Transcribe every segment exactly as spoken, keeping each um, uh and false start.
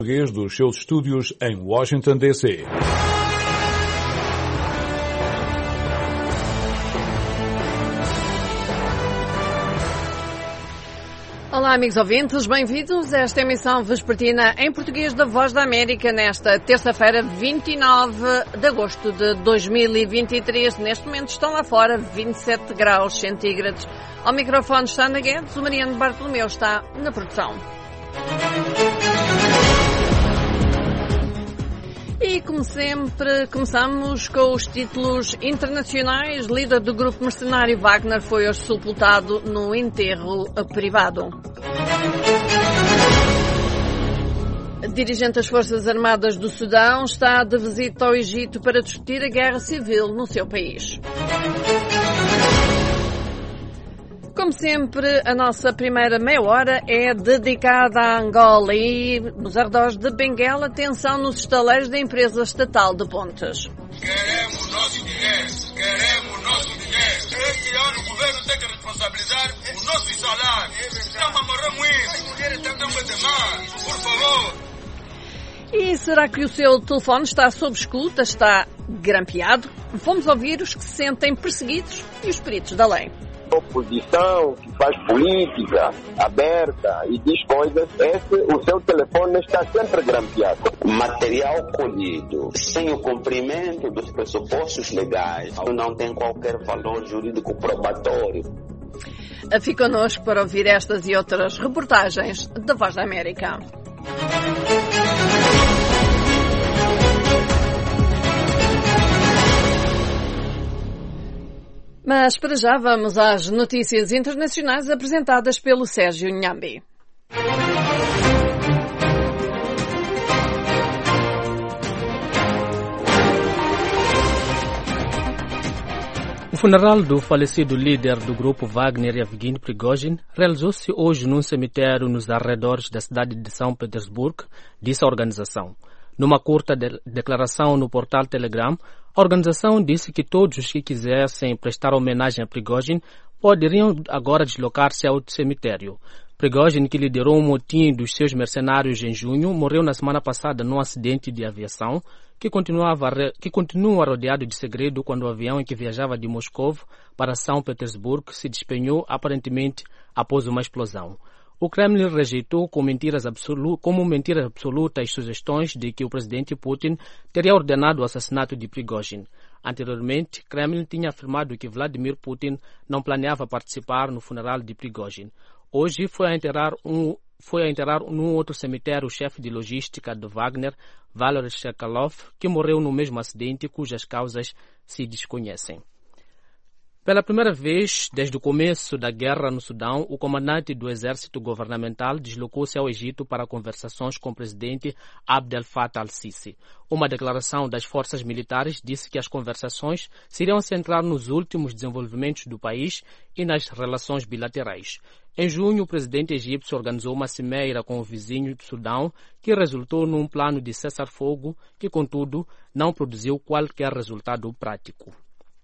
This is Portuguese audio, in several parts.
Dos seus estúdios em Washington, D C Olá, amigos ouvintes, bem-vindos a esta emissão vespertina em português da Voz da América nesta terça-feira, vinte e nove de agosto de dois mil e vinte e três. Neste momento estão lá fora vinte e sete graus centígrados. Ao microfone está Ana Guedes, o Mariano Bartolomeu está na produção. E, como sempre, começamos com os títulos internacionais. Líder do grupo mercenário Wagner foi hoje sepultado no enterro privado. Dirigente das Forças Armadas do Sudão está de visita ao Egito para discutir a guerra civil no seu país. Como sempre, a nossa primeira meia hora é dedicada a Angola e, nos arredores de Benguela, atenção nos estaleiros da empresa estatal de Pontes. Queremos nosso dinheiro, queremos nosso dinheiro. Este ano o governo tem que responsabilizar os nossos salários. Estamos a morrer muito, mulheres estão demais, por favor. E será que o seu telefone está sob escuta, está grampeado? Vamos ouvir os que se sentem perseguidos e os peritos da lei. Oposição que faz política aberta e diz coisas, esse, o seu telefone está sempre grampeado. Material colhido sem o cumprimento dos pressupostos legais não tem qualquer valor jurídico probatório. Fique connosco para ouvir estas e outras reportagens da Voz da América. Mas para já vamos às notícias internacionais apresentadas pelo Sérgio Nhambi. O funeral do falecido líder do grupo Wagner, Yevgeny Prigozhin, realizou-se hoje num cemitério nos arredores da cidade de São Petersburgo, disse a organização. Numa curta de declaração no portal Telegram, a organização disse que todos os que quisessem prestar homenagem a Prigozhin poderiam agora deslocar-se ao cemitério. Prigozhin, que liderou um motim dos seus mercenários em junho, morreu na semana passada num acidente de aviação que, continuava, que continua rodeado de segredo quando o avião em que viajava de Moscou para São Petersburgo se despenhou aparentemente após uma explosão. O Kremlin rejeitou como mentiras, absolu- como mentiras absolutas as sugestões de que o presidente Putin teria ordenado o assassinato de Prigozhin. Anteriormente, Kremlin tinha afirmado que Vladimir Putin não planeava participar no funeral de Prigozhin. Hoje foi a enterrar, um, foi a enterrar num outro cemitério o chefe de logística de Wagner, Valery Shekalov, que morreu no mesmo acidente cujas causas se desconhecem. Pela primeira vez desde o começo da guerra no Sudão, o comandante do exército governamental deslocou-se ao Egito para conversações com o presidente Abdel Fattah al-Sisi. Uma declaração das forças militares disse que as conversações se iriam centrar nos últimos desenvolvimentos do país e nas relações bilaterais. Em junho, o presidente egípcio organizou uma cimeira com o vizinho do Sudão, que resultou num plano de cessar-fogo que, contudo, não produziu qualquer resultado prático.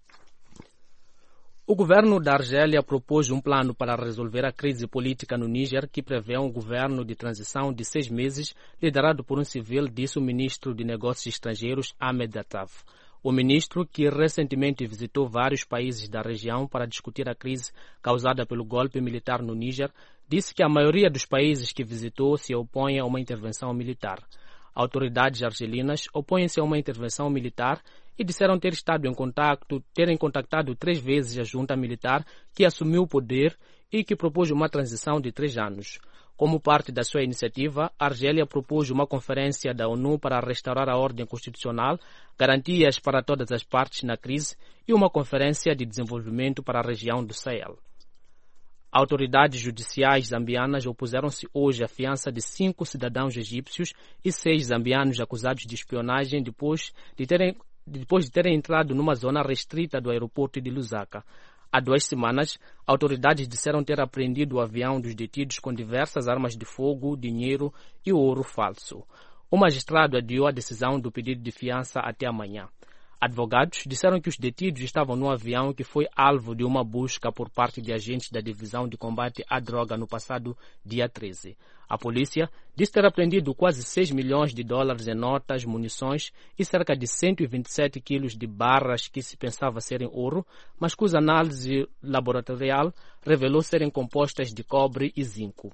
O governo da Argélia propôs um plano para resolver a crise política no Níger que prevê um governo de transição de seis meses liderado por um civil, disse o ministro de Negócios Estrangeiros Ahmed Attaf. O ministro, que recentemente visitou vários países da região para discutir a crise causada pelo golpe militar no Níger, disse que a maioria dos países que visitou se opõe a uma intervenção militar. Autoridades argelinas opõem-se a uma intervenção militar e disseram ter estado em contato, terem contactado três vezes a junta militar que assumiu o poder e que propôs uma transição de três anos. Como parte da sua iniciativa, a Argélia propôs uma conferência da ONU para restaurar a ordem constitucional, garantias para todas as partes na crise e uma conferência de desenvolvimento para a região do Sahel. Autoridades judiciais zambianas opuseram-se hoje à fiança de cinco cidadãos egípcios e seis zambianos acusados de espionagem depois de terem depois de terem entrado numa zona restrita do aeroporto de Lusaka. Há duas semanas, autoridades disseram ter apreendido o avião dos detidos com diversas armas de fogo, dinheiro e ouro falso. O magistrado adiou a decisão do pedido de fiança até amanhã. Advogados disseram que os detidos estavam no avião que foi alvo de uma busca por parte de agentes da Divisão de Combate à Droga no passado dia treze. A polícia disse ter apreendido quase seis milhões de dólares em notas, munições e cerca de cento e vinte e sete quilos de barras que se pensava serem ouro, mas cuja análise laboratorial revelou serem compostas de cobre e zinco.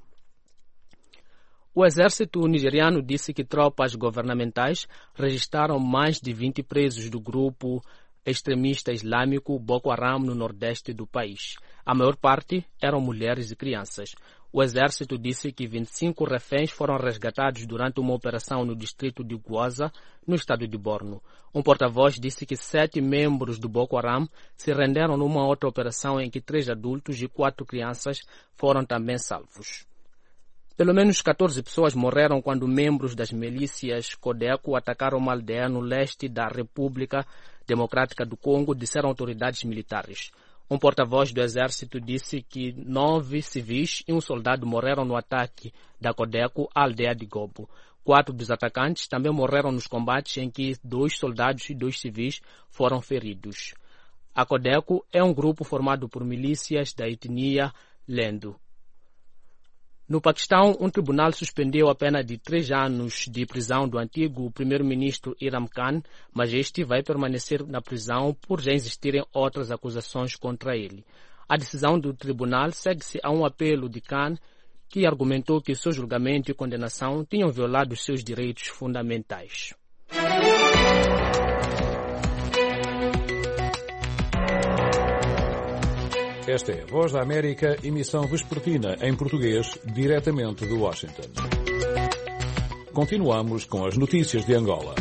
O exército nigeriano disse que tropas governamentais registraram mais de vinte presos do grupo extremista islâmico Boko Haram no nordeste do país. A maior parte eram mulheres e crianças. O exército disse que vinte e cinco reféns foram resgatados durante uma operação no distrito de Gwoza, no estado de Borno. Um porta-voz disse que sete membros do Boko Haram se renderam numa outra operação em que três adultos e quatro crianças foram também salvos. Pelo menos catorze pessoas morreram quando membros das milícias Codeco atacaram uma aldeia no leste da República Democrática do Congo, disseram autoridades militares. Um porta-voz do exército disse que nove civis e um soldado morreram no ataque da Codeco à aldeia de Gobo. Quatro dos atacantes também morreram nos combates em que dois soldados e dois civis foram feridos. A Codeco é um grupo formado por milícias da etnia Lendo. No Paquistão, um tribunal suspendeu a pena de três anos de prisão do antigo primeiro-ministro Imran Khan, mas este vai permanecer na prisão por já existirem outras acusações contra ele. A decisão do tribunal segue-se a um apelo de Khan, que argumentou que seu julgamento e condenação tinham violado seus direitos fundamentais. Esta é a Voz da América, emissão vespertina em português, diretamente de Washington. Continuamos com as notícias de Angola.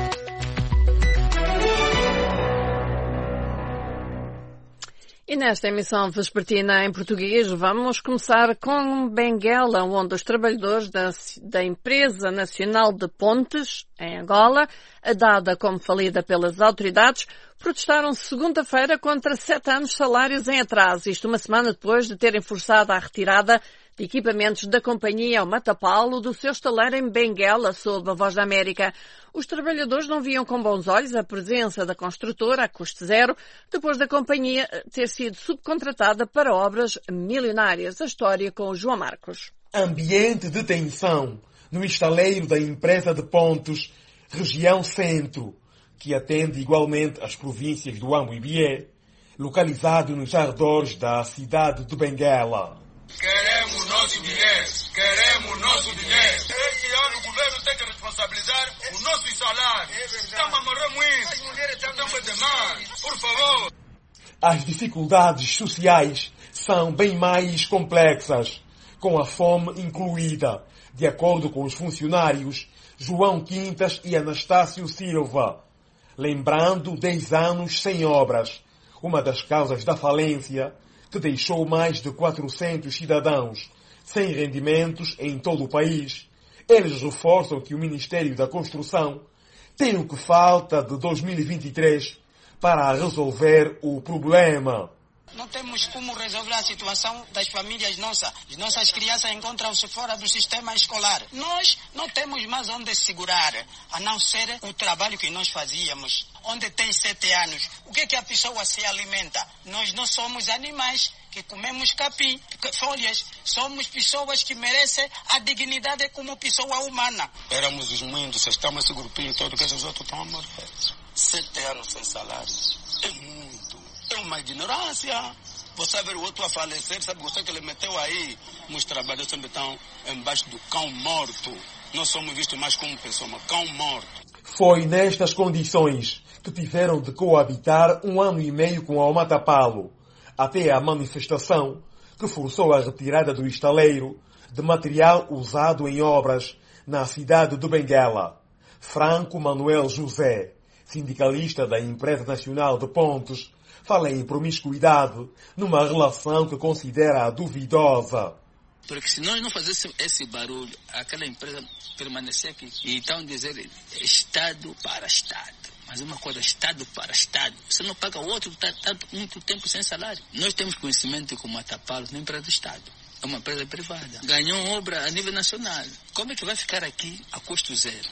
E nesta emissão vespertina em português vamos começar com Benguela, onde os trabalhadores da, da Empresa Nacional de Pontes, em Angola, dada como falida pelas autoridades, protestaram segunda-feira contra sete anos de salários em atraso, isto uma semana depois de terem forçado a retirada de equipamentos da companhia Matapalo do seu estaleiro em Benguela, sob a Voz da América. Os trabalhadores não viam com bons olhos a presença da construtora a custo zero, depois da companhia ter sido subcontratada para obras milionárias. A história com o João Marcos. Ambiente de tensão no estaleiro da Empresa de Pontes, região centro, que atende igualmente as províncias do Ambo e Bié, localizado nos arredores da cidade de Benguela. Queremos nosso dinheiro, queremos nosso dinheiro. Este ano o governo tem que responsabilizar os nossos salários. Estamos a morrer muito, as mulheres estão a demais, por favor. As dificuldades sociais são bem mais complexas, com a fome incluída, de acordo com os funcionários João Quintas e Anastácio Silva. Lembrando dez anos sem obras, uma das causas da falência que deixou mais de quatrocentos cidadãos sem rendimentos em todo o país. Eles reforçam que o Ministério da Construção tem o que falta de dois mil e vinte e três para resolver o problema. Não temos como resolver a situação das famílias nossas. As nossas crianças encontram-se fora do sistema escolar. Nós não temos mais onde segurar, a não ser o trabalho que nós fazíamos. Onde tem sete anos, o que é que a pessoa se alimenta? Nós não somos animais que comemos capim, folhas. Somos pessoas que merecem a dignidade como pessoa humana. Éramos os muitos, estamos esse grupinho todo que esses outros estão a morrer. Sete anos sem salário. É muito. É uma ignorância. Você ver o outro a falecer, sabe você que ele meteu aí? Os trabalhadores sempre estão embaixo do cão morto. Nós somos vistos mais como pessoa, mas cão morto. Foi nestas condições que tiveram de coabitar um ano e meio com a Matapalo, até a manifestação que forçou a retirada do estaleiro de material usado em obras na cidade de Benguela. Franco Manuel José, sindicalista da Empresa Nacional de Pontes, fala em promiscuidade numa relação que considera duvidosa. Porque se nós não fazéssemos esse barulho, aquela empresa permanecer aqui. E então dizer Estado para Estado. Mas uma coisa, Estado para Estado. Você não paga o outro, está tá muito tempo sem salário. Nós temos conhecimento que o Matapalo não é empresa do Estado. É uma empresa privada. Ganhou obra a nível nacional. Como é que vai ficar aqui a custo zero?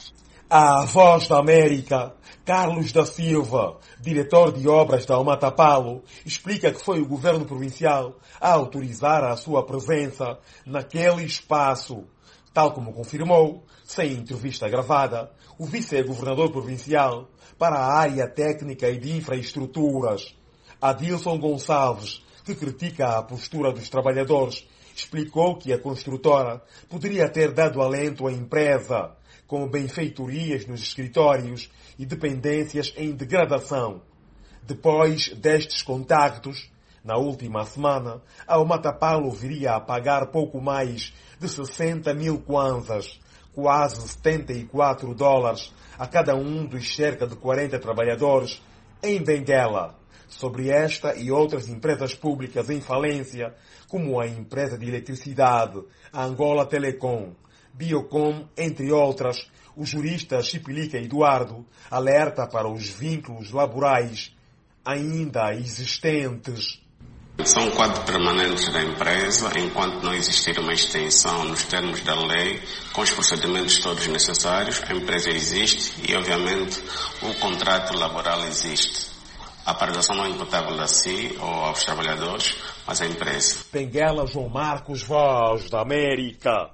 À Voz da América, Carlos da Silva, diretor de obras da Omatapalo, explica que foi o governo provincial a autorizar a sua presença naquele espaço, tal como confirmou, sem entrevista gravada, o vice-governador provincial para a área técnica e de infraestruturas, Adilson Gonçalves, que critica a postura dos trabalhadores, explicou que a construtora poderia ter dado alento à empresa, com benfeitorias nos escritórios e dependências em degradação. Depois destes contactos, na última semana, a Omatapalo viria a pagar pouco mais de sessenta mil kwanzas, quase setenta e quatro dólares, a cada um dos cerca de quarenta trabalhadores em Benguela, sobre esta e outras empresas públicas em falência, como a empresa de eletricidade, a Angola Telecom, Biocom, entre outras. O jurista Chipilica Eduardo alerta para os vínculos laborais ainda existentes. São quadros permanentes da empresa, enquanto não existir uma extensão nos termos da lei, com os procedimentos todos necessários, a empresa existe e, obviamente, o contrato laboral existe. A paralisação não é imputável a si ou aos trabalhadores, mas à empresa. Benguela, João Marcos, Voz da América.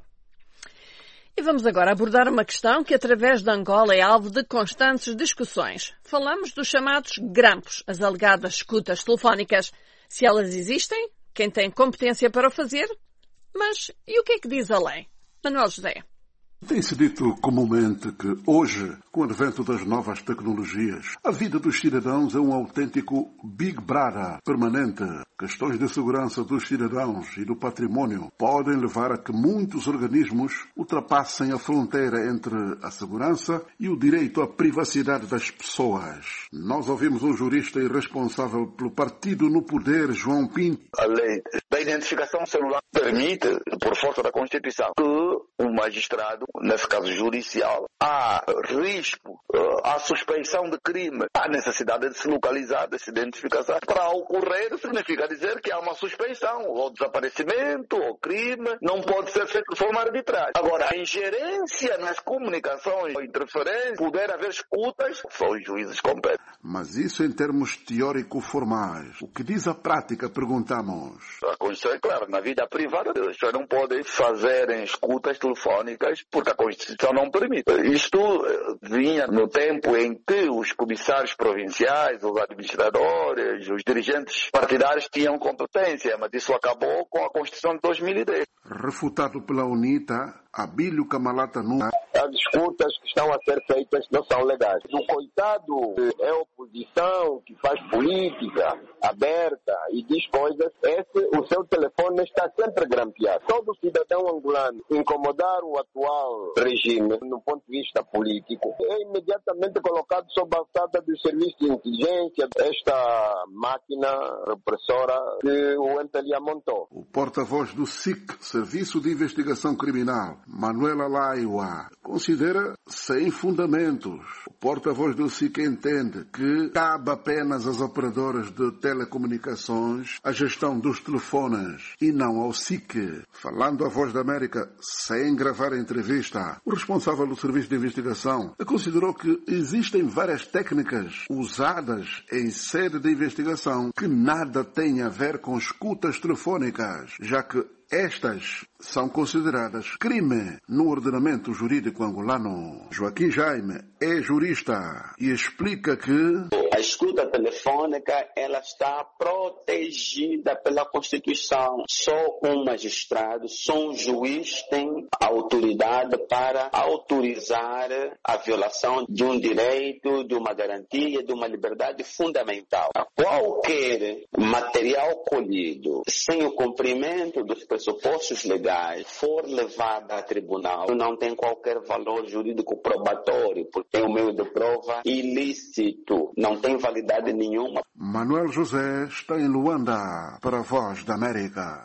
E vamos agora abordar uma questão que, através da Angola, é alvo de constantes discussões. Falamos dos chamados grampos, as alegadas escutas telefónicas. Se elas existem, quem tem competência para o fazer? Mas e o que é que diz a lei? Manuel José. Tem-se dito comumente que hoje, com o advento das novas tecnologias, a vida dos cidadãos é um autêntico Big Brother permanente. Questões de segurança dos cidadãos e do património podem levar a que muitos organismos ultrapassem a fronteira entre a segurança e o direito à privacidade das pessoas. Nós ouvimos um jurista e responsável pelo partido no poder, João Pinto. A lei da identificação celular permite, por força da Constituição, que o magistrado, nesse caso judicial, há risco, há suspeição de crime, há necessidade de se localizar, de se identificar. Para ocorrer, significa dizer que há uma suspeição, ou desaparecimento, ou crime, não pode ser feito de forma arbitrária. Agora, a ingerência nas comunicações, a interferência, poder haver escutas, só os juízes competem. Mas isso em termos teórico-formais. O que diz a prática, perguntamos. A Constituição é clara, na vida privada, as pessoas não podem fazer escutas telefónicas porque a Constituição não permite. Isto vinha no tempo em que os comissários provinciais, os administradores, os dirigentes partidários tinham competência, mas isso acabou com a Constituição de dois mil e dez. Refutado pela UNITA, Abílio Camalata Nunes. As escutas que estão a ser feitas não são legais. O coitado é oposição, que faz política aberta e diz coisas, esse, o seu telefone está sempre grampeado. Todo cidadão angolano incomodar o atual regime, no ponto de vista político, é imediatamente colocado sob a alçada dos serviços de inteligência, esta máquina repressora que o ente lhe amontou. O porta-voz do S I C, Serviço de Investigação Criminal, Manuela Laiwa, considera sem fundamentos. O porta-voz do S I C entende que cabe apenas às operadoras de telecomunicações a gestão dos telefones e não ao S I C. Falando à Voz da América sem gravar a entrevista, o responsável do Serviço de Investigação considerou que existem várias técnicas usadas em sede de investigação que nada têm a ver com escutas telefônicas, já que estas são consideradas crime no ordenamento jurídico angolano. Joaquim Jaime é jurista e explica que a escuta telefônica ela está protegida pela Constituição. Só um magistrado, só um juiz tem autoridade para autorizar a violação de um direito, de uma garantia, de uma liberdade fundamental. Qualquer material colhido sem o cumprimento dos pressupostos legais for levado a tribunal, não tem qualquer valor jurídico probatório, porque é um meio de prova ilícito, não tem validade nenhuma. Manuel José está em Luanda para a Voz da América.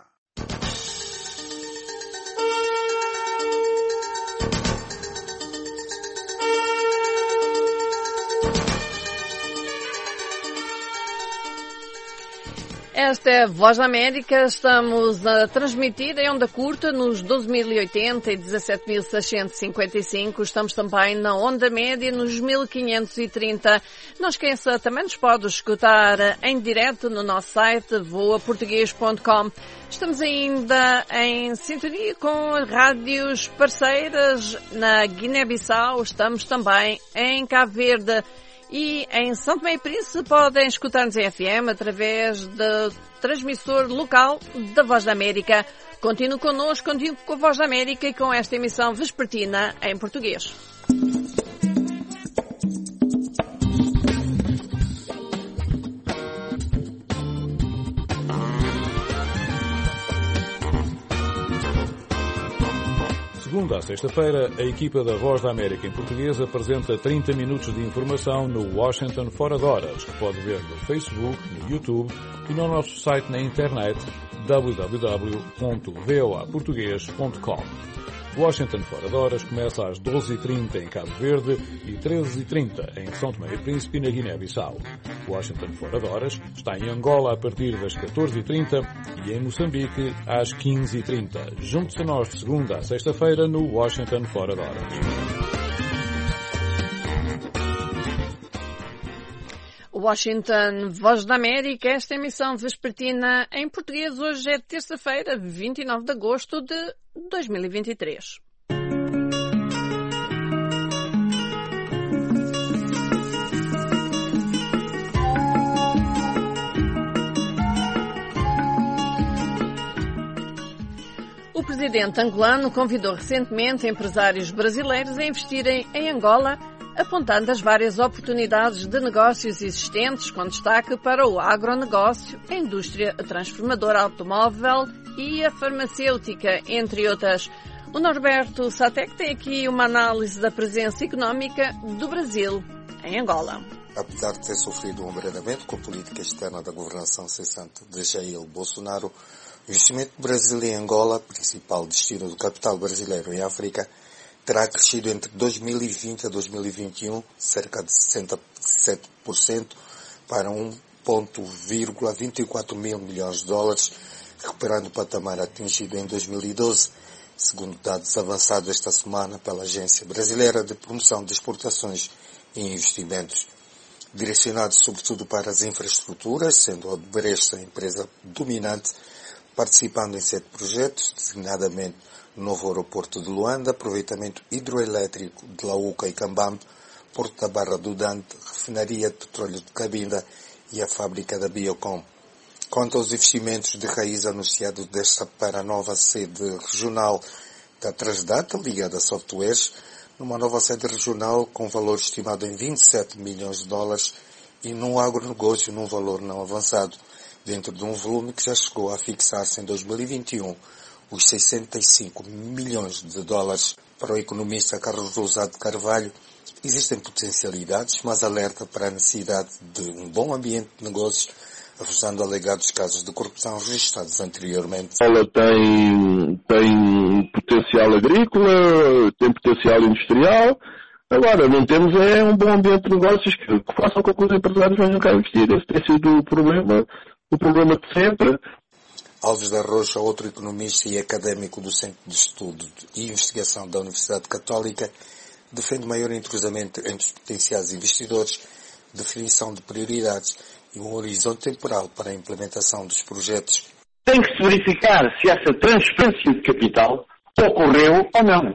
Esta é a Voz da América, estamos a transmitir em onda curta nos doze mil e oitenta e dezassete mil seiscentos e cinquenta e cinco, estamos também na onda média nos mil quinhentos e trinta. Não esqueça, também nos pode escutar em direto no nosso site voa português ponto com. Estamos ainda em sintonia com rádios parceiras na Guiné-Bissau, estamos também em Cabo Verde. E em São Tomé e Príncipe podem escutar-nos em F M através do transmissor local da Voz da América. Continue connosco, continue com a Voz da América e com esta emissão vespertina em português. Segunda a sexta-feira, a equipa da Voz da América em português apresenta trinta minutos de informação no Washington Fora de Horas, que pode ver no Facebook, no YouTube e no nosso site na internet w w w ponto voa português ponto com. Washington Fora de Horas começa às doze e trinta em Cabo Verde e treze e trinta em São Tomé e Príncipe e na Guiné-Bissau. Washington Fora de Horas está em Angola a partir das catorze e trinta e em Moçambique às quinze e trinta. Junte-se a nós de segunda a sexta-feira no Washington Fora de Horas. Washington, Voz da América, esta emissão vespertina em português hoje é terça-feira, vinte e nove de agosto de dois mil e vinte e três. O presidente angolano convidou recentemente empresários brasileiros a investirem em Angola, apontando as várias oportunidades de negócios existentes, com destaque para o agronegócio, a indústria transformadora automóvel e a farmacêutica, entre outras. O Norberto Satek tem aqui uma análise da presença económica do Brasil em Angola. Apesar de ter sofrido um abrandamento com a política externa da governação cessante de Jair Bolsonaro, o investimento do Brasil em Angola, principal destino do capital brasileiro em África, terá crescido entre dois mil e vinte a dois mil e vinte e um cerca de sessenta e sete por cento para um vírgula vinte e quatro mil milhões de dólares, recuperando o patamar atingido em dois mil e doze, segundo dados avançados esta semana pela Agência Brasileira de Promoção de Exportações e Investimentos, direcionados sobretudo para as infraestruturas, sendo a Odebrecht a empresa dominante, participando em sete projetos, designadamente o novo aeroporto de Luanda, aproveitamento hidroelétrico de Lauca e Cambambe, Porto da Barra do Dante, refinaria de petróleo de Cabinda e a fábrica da Biocom. Quanto aos investimentos de raiz anunciados desta para a nova sede regional da Transdata, ligada a softwares, numa nova sede regional com valor estimado em vinte e sete milhões de dólares e num agronegócio num valor não avançado, dentro de um volume que já chegou a fixar-se em dois mil e vinte e um, os sessenta e cinco milhões de dólares. Para o economista Carlos Rousado de Carvalho, existem potencialidades, mas alerta para a necessidade de um bom ambiente de negócios, afastando alegados casos de corrupção registrados anteriormente. Ela tem, tem potencial agrícola, tem potencial industrial. Agora, não temos é um bom ambiente de negócios que, que façam com que os empresários venham cá investir. Esse tem sido o problema, o problema de sempre. Alves da Rocha, outro economista e académico do Centro de Estudo e Investigação da Universidade Católica, defende maior entrosamento entre os potenciais investidores, definição de prioridades e um horizonte temporal para a implementação dos projetos. Tem que se verificar se essa transferência de capital ocorreu ou não.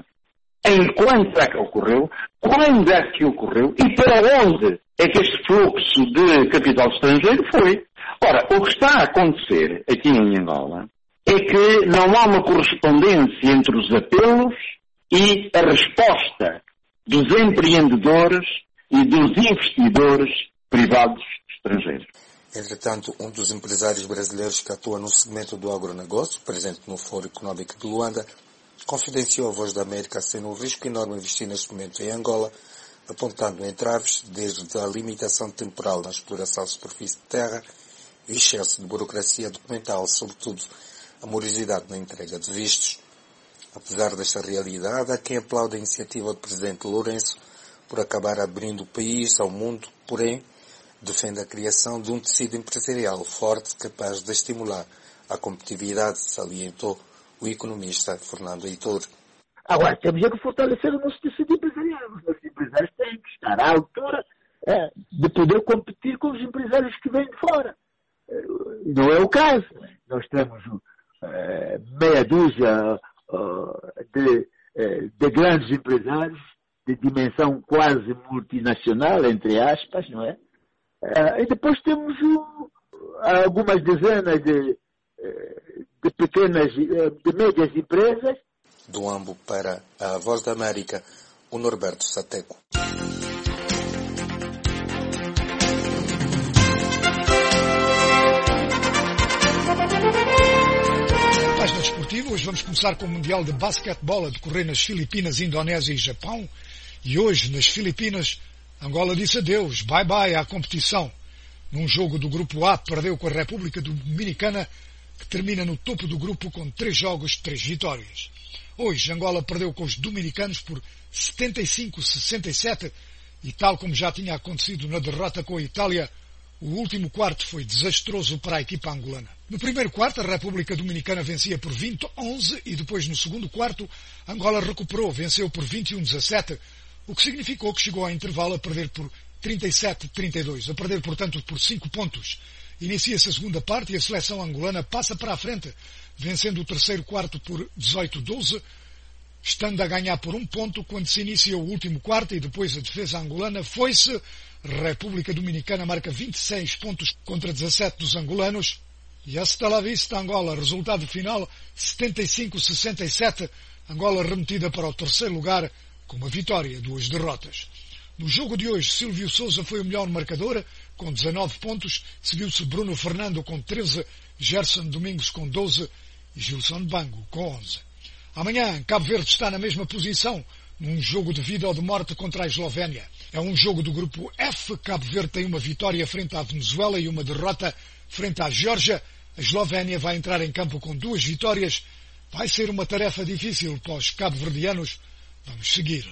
Em quanto é que ocorreu, quando é que ocorreu e para onde é que este fluxo de capital estrangeiro foi. Ora, o que está a acontecer aqui em Angola é que não há uma correspondência entre os apelos e a resposta dos empreendedores e dos investidores privados estrangeiros. Entretanto, um dos empresários brasileiros que atua no segmento do agronegócio, presente no Fórum Económico de Luanda, confidenciou à Voz da América sendo um risco enorme investir neste momento em Angola, apontando entraves desde a limitação temporal na exploração de superfície de terra e o excesso de burocracia documental, sobretudo a morosidade na entrega de vistos. Apesar desta realidade, há quem aplaude a iniciativa do Presidente Lourenço por acabar abrindo o país ao mundo, porém, defende a criação de um tecido empresarial forte capaz de estimular a competitividade, salientou o economista Fernando Heitor. Agora, temos é que fortalecer o nosso tecido empresarial. Os nossos empresários têm que estar à altura é, de poder competir com os empresários que vêm de fora. Não é o caso. Nós temos é, meia dúzia uh, de, de grandes empresários de dimensão quase multinacional, entre aspas, não é? Uh, e depois temos uh, algumas dezenas de, de pequenas, de médias empresas. Do Ambo para a Voz da América, o Norberto Sateco. Página desportiva, hoje vamos começar com o Mundial de Basquetebol a decorrer nas Filipinas, Indonésia e Japão. E hoje, nas Filipinas, Angola disse adeus, bye-bye à competição. Num jogo do Grupo A, perdeu com a República Dominicana, que termina no topo do grupo com três jogos, três vitórias. Hoje, Angola perdeu com os dominicanos por setenta e cinco a sessenta e sete e, tal como já tinha acontecido na derrota com a Itália, o último quarto foi desastroso para a equipa angolana. No primeiro quarto, a República Dominicana vencia por vinte a onze e depois, no segundo quarto, Angola recuperou, venceu por vinte e um a dezassete, o que significou que chegou ao intervalo a perder por trinta e sete a trinta e dois, a perder, portanto, por cinco pontos. Inicia-se a segunda parte e a seleção angolana passa para a frente, vencendo o terceiro quarto por dezoito a doze, estando a ganhar por um ponto quando se inicia o último quarto e depois a defesa angolana foi-se. República Dominicana marca vinte e seis pontos contra dezassete dos angolanos e hasta la vista Angola, resultado final setenta e cinco a sessenta e sete, Angola remetida para o terceiro lugar com uma vitória e duas derrotas. No jogo de hoje, Silvio Sousa foi o melhor marcador, com dezanove pontos, seguiu-se Bruno Fernando com treze, Gerson Domingos com doze e Gilson Bango com onze. Amanhã, Cabo Verde está na mesma posição, num jogo de vida ou de morte contra a Eslovénia. É um jogo do grupo F. Cabo Verde tem uma vitória frente à Venezuela e uma derrota frente à Geórgia. A Eslovénia vai entrar em campo com duas vitórias. Vai ser uma tarefa difícil para os cabo-verdianos. Vamos seguir.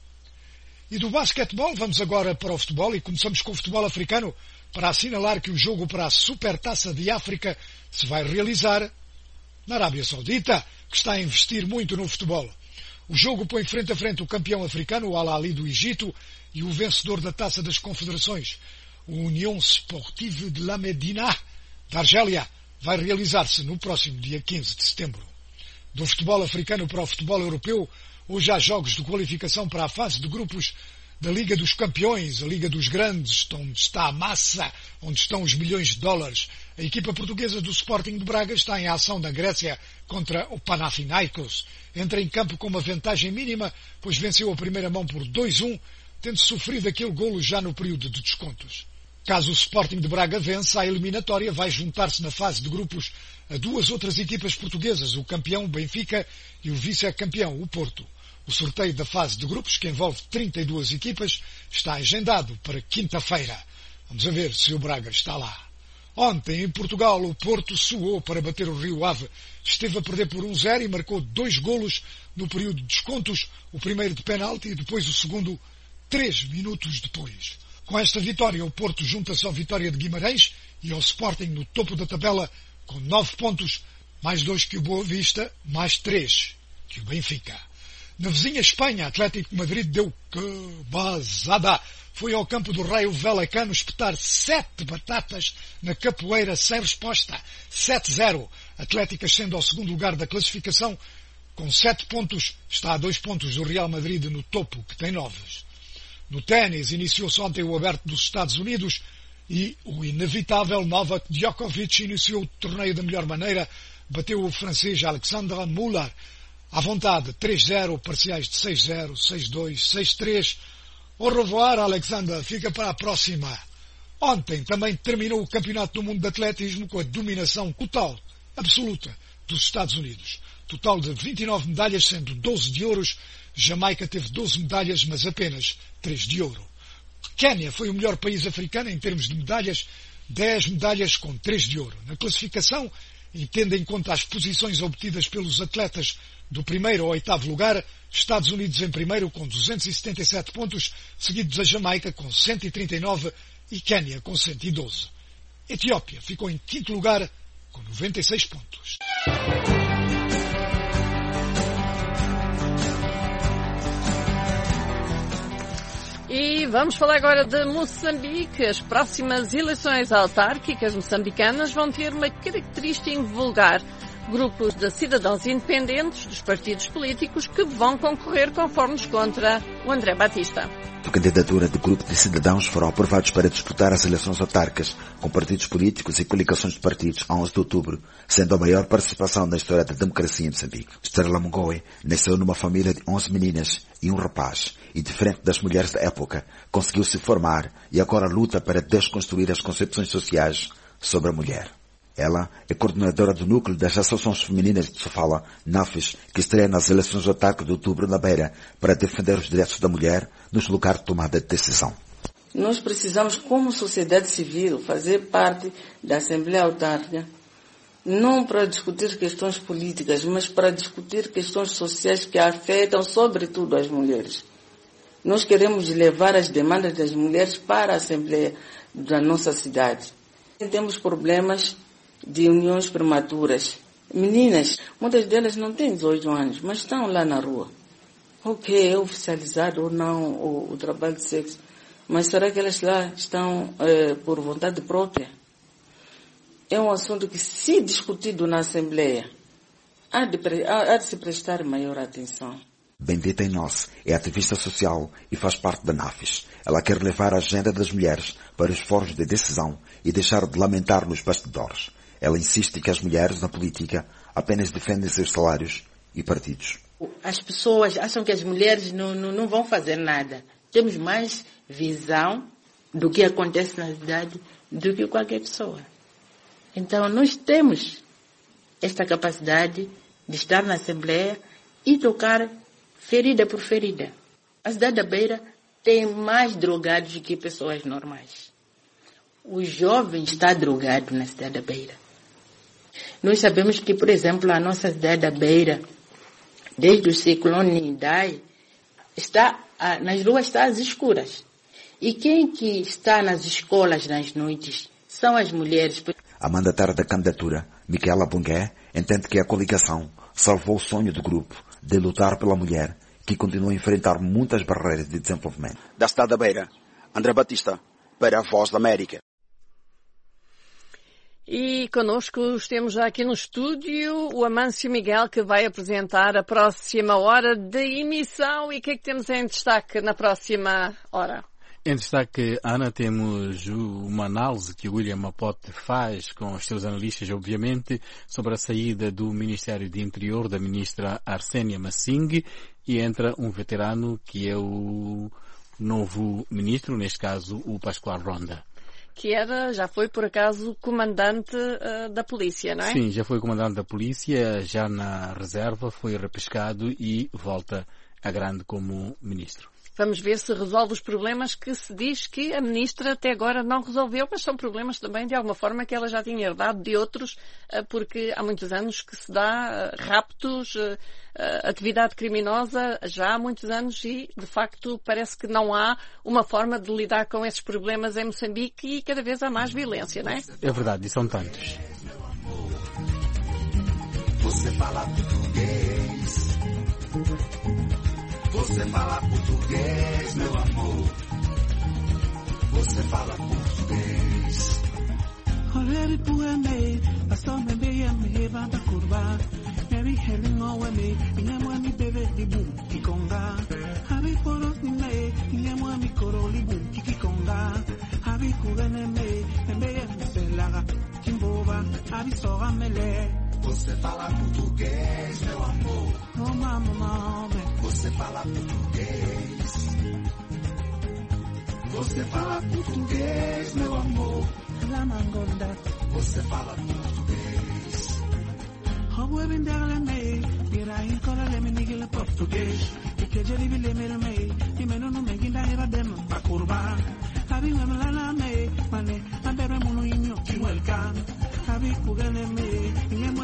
E do basquetebol, vamos agora para o futebol e começamos com o futebol africano para assinalar que o jogo para a Supertaça de África se vai realizar na Arábia Saudita, que está a investir muito no futebol. O jogo põe frente a frente o campeão africano, o Al-Ahly do Egito, e o vencedor da Taça das Confederações, o União Sportive de la Médina, da Argélia, vai realizar-se no próximo dia quinze de setembro. Do futebol africano para o futebol europeu, hoje há jogos de qualificação para a fase de grupos da Liga dos Campeões, a Liga dos Grandes, onde está a massa, onde estão os milhões de dólares. A equipa portuguesa do Sporting de Braga está em ação na Grécia contra o Panathinaikos. Entra em campo com uma vantagem mínima, pois venceu a primeira mão por dois a um, tendo sofrido aquele golo já no período de descontos. Caso o Sporting de Braga vença, a eliminatória vai juntar-se na fase de grupos a duas outras equipas portuguesas, o campeão Benfica e o vice-campeão, o Porto. O sorteio da fase de grupos, que envolve trinta e duas equipas, está agendado para quinta-feira. Vamos a ver se o Braga está lá. Ontem, em Portugal, o Porto suou para bater o Rio Ave. Esteve a perder por um a zero e marcou dois golos no período de descontos, o primeiro de penalti e depois o segundo, três minutos depois. Com esta vitória, o Porto junta-se ao Vitória de Guimarães e ao Sporting no topo da tabela com nove pontos, mais dois que o Boa Vista, mais três que o Benfica. Na vizinha Espanha, Atlético de Madrid deu cabazada. Foi ao campo do Raio Vallecano espetar sete batatas na capoeira sem resposta. sete a zero. Atlético ascende ao segundo lugar da classificação com sete pontos. Está a dois pontos do Real Madrid no topo, que tem nove. No ténis, iniciou-se ontem o Aberto dos Estados Unidos e o inevitável Novak Djokovic iniciou o torneio da melhor maneira. Bateu o francês Alexandre Muller à vontade, três a zero, parciais de seis a zero, seis a dois, seis a três. Au revoir, Alexander. Fica para a próxima. Ontem também terminou o Campeonato do Mundo de Atletismo com a dominação total, absoluta, dos Estados Unidos. Total de vinte e nove medalhas, sendo doze de ouros. Jamaica teve doze medalhas, mas apenas três de ouro. Quénia foi o melhor país africano em termos de medalhas, dez medalhas com três de ouro. Na classificação, e tendo em conta as posições obtidas pelos atletas do primeiro ao oitavo lugar, Estados Unidos em primeiro com duzentos e setenta e sete pontos, seguidos da Jamaica com cento e trinta e nove e Quénia com cento e doze. Etiópia ficou em quinto lugar com noventa e seis pontos. E vamos falar agora de Moçambique. As próximas eleições autárquicas moçambicanas vão ter uma característica invulgar. Grupos de cidadãos independentes dos partidos políticos que vão concorrer conforme nos conta o André Batista. A candidatura de grupo de cidadãos foram aprovados para disputar as eleições autárquicas com partidos políticos e coligações de partidos a onze de outubro, sendo a maior participação na história da democracia em Moçambique. Estrela Mongoe nasceu numa família de onze meninas e um rapaz e, diferente das mulheres da época, conseguiu se formar e agora luta para desconstruir as concepções sociais sobre a mulher. Ela é coordenadora do núcleo das associações femininas de Sofala, NAFES, que estreia nas eleições autárquicas de outubro na Beira para defender os direitos da mulher nos lugares de tomada de decisão. Nós precisamos, como sociedade civil, fazer parte da Assembleia Autárquica, não para discutir questões políticas, mas para discutir questões sociais que afetam sobretudo as mulheres. Nós queremos levar as demandas das mulheres para a Assembleia da nossa cidade. Temos problemas de uniões prematuras. Meninas, muitas delas não têm dezoito anos, mas estão lá na rua. Ok, é oficializado ou não o, o trabalho de sexo, mas será que elas lá estão eh, por vontade própria? É um assunto que, se discutido na Assembleia, há de, há, há de se prestar maior atenção. Bendita Inos é ativista social e faz parte da NAFES. Ela quer levar a agenda das mulheres para os fóruns de decisão e deixar de lamentar nos bastidores. Ela insiste que as mulheres na política apenas defendem seus salários e partidos. As pessoas acham que as mulheres não, não, não vão fazer nada. Temos mais visão do que acontece na cidade do que qualquer pessoa. Então nós temos esta capacidade de estar na Assembleia e tocar ferida por ferida. A cidade da Beira tem mais drogados do que pessoas normais. O jovem está drogado na cidade da Beira. Nós sabemos que, por exemplo, a nossa cidade da Beira, desde o ciclone Nindai, está, nas ruas está às escuras. E quem que está nas escolas nas noites são as mulheres. A mandatária da candidatura, Micaela Bungué, entende que a coligação salvou o sonho do grupo de lutar pela mulher, que continua a enfrentar muitas barreiras de desenvolvimento. Da cidade da Beira, André Batista, para a Voz da América. E connosco temos já aqui no estúdio o Amâncio Miguel, que vai apresentar a próxima hora de emissão. E o que é que temos em destaque na próxima hora? Em destaque, Ana, temos uma análise que o William Mapote faz com os seus analistas, obviamente, sobre a saída do Ministério do Interior da ministra Arsénia Massing, e entra um veterano que é o novo ministro, neste caso o Pascoal Ronda. Que era, já foi por acaso comandante uh, da polícia, não é? Sim, já foi comandante da polícia, já na reserva, foi repescado e volta a grande como ministro. Vamos ver se resolve os problemas que se diz que a ministra até agora não resolveu, mas são problemas também, de alguma forma, que ela já tinha herdado de outros, porque há muitos anos que se dá raptos, atividade criminosa, já há muitos anos, e, de facto, parece que não há uma forma de lidar com esses problemas em Moçambique, e cada vez há mais violência, não é? É verdade, e são tantos. Você fala português. Você fala português, meu amor. Você fala português. Olhei por mim, passou me bem me banda curva. Me vi helen owe me, minha mãe me bebe de bum que conga. Abi poros ni me, minha mãe me coro li bum que conga. Abi curene me, me me se laga, timboba, abi soga mele. Você fala português, meu amor. Oh, mamãe. Você fala português. Você fala português, meu amor. La mangonda. Você fala português. Oh, eu benderle me. Mira em cola le me nigel português. E que je live le me me. E me no me ginda era dem pa curva. Abi me la la me. Mane, a bebe munu inyo ki welcome. Abi kugene me.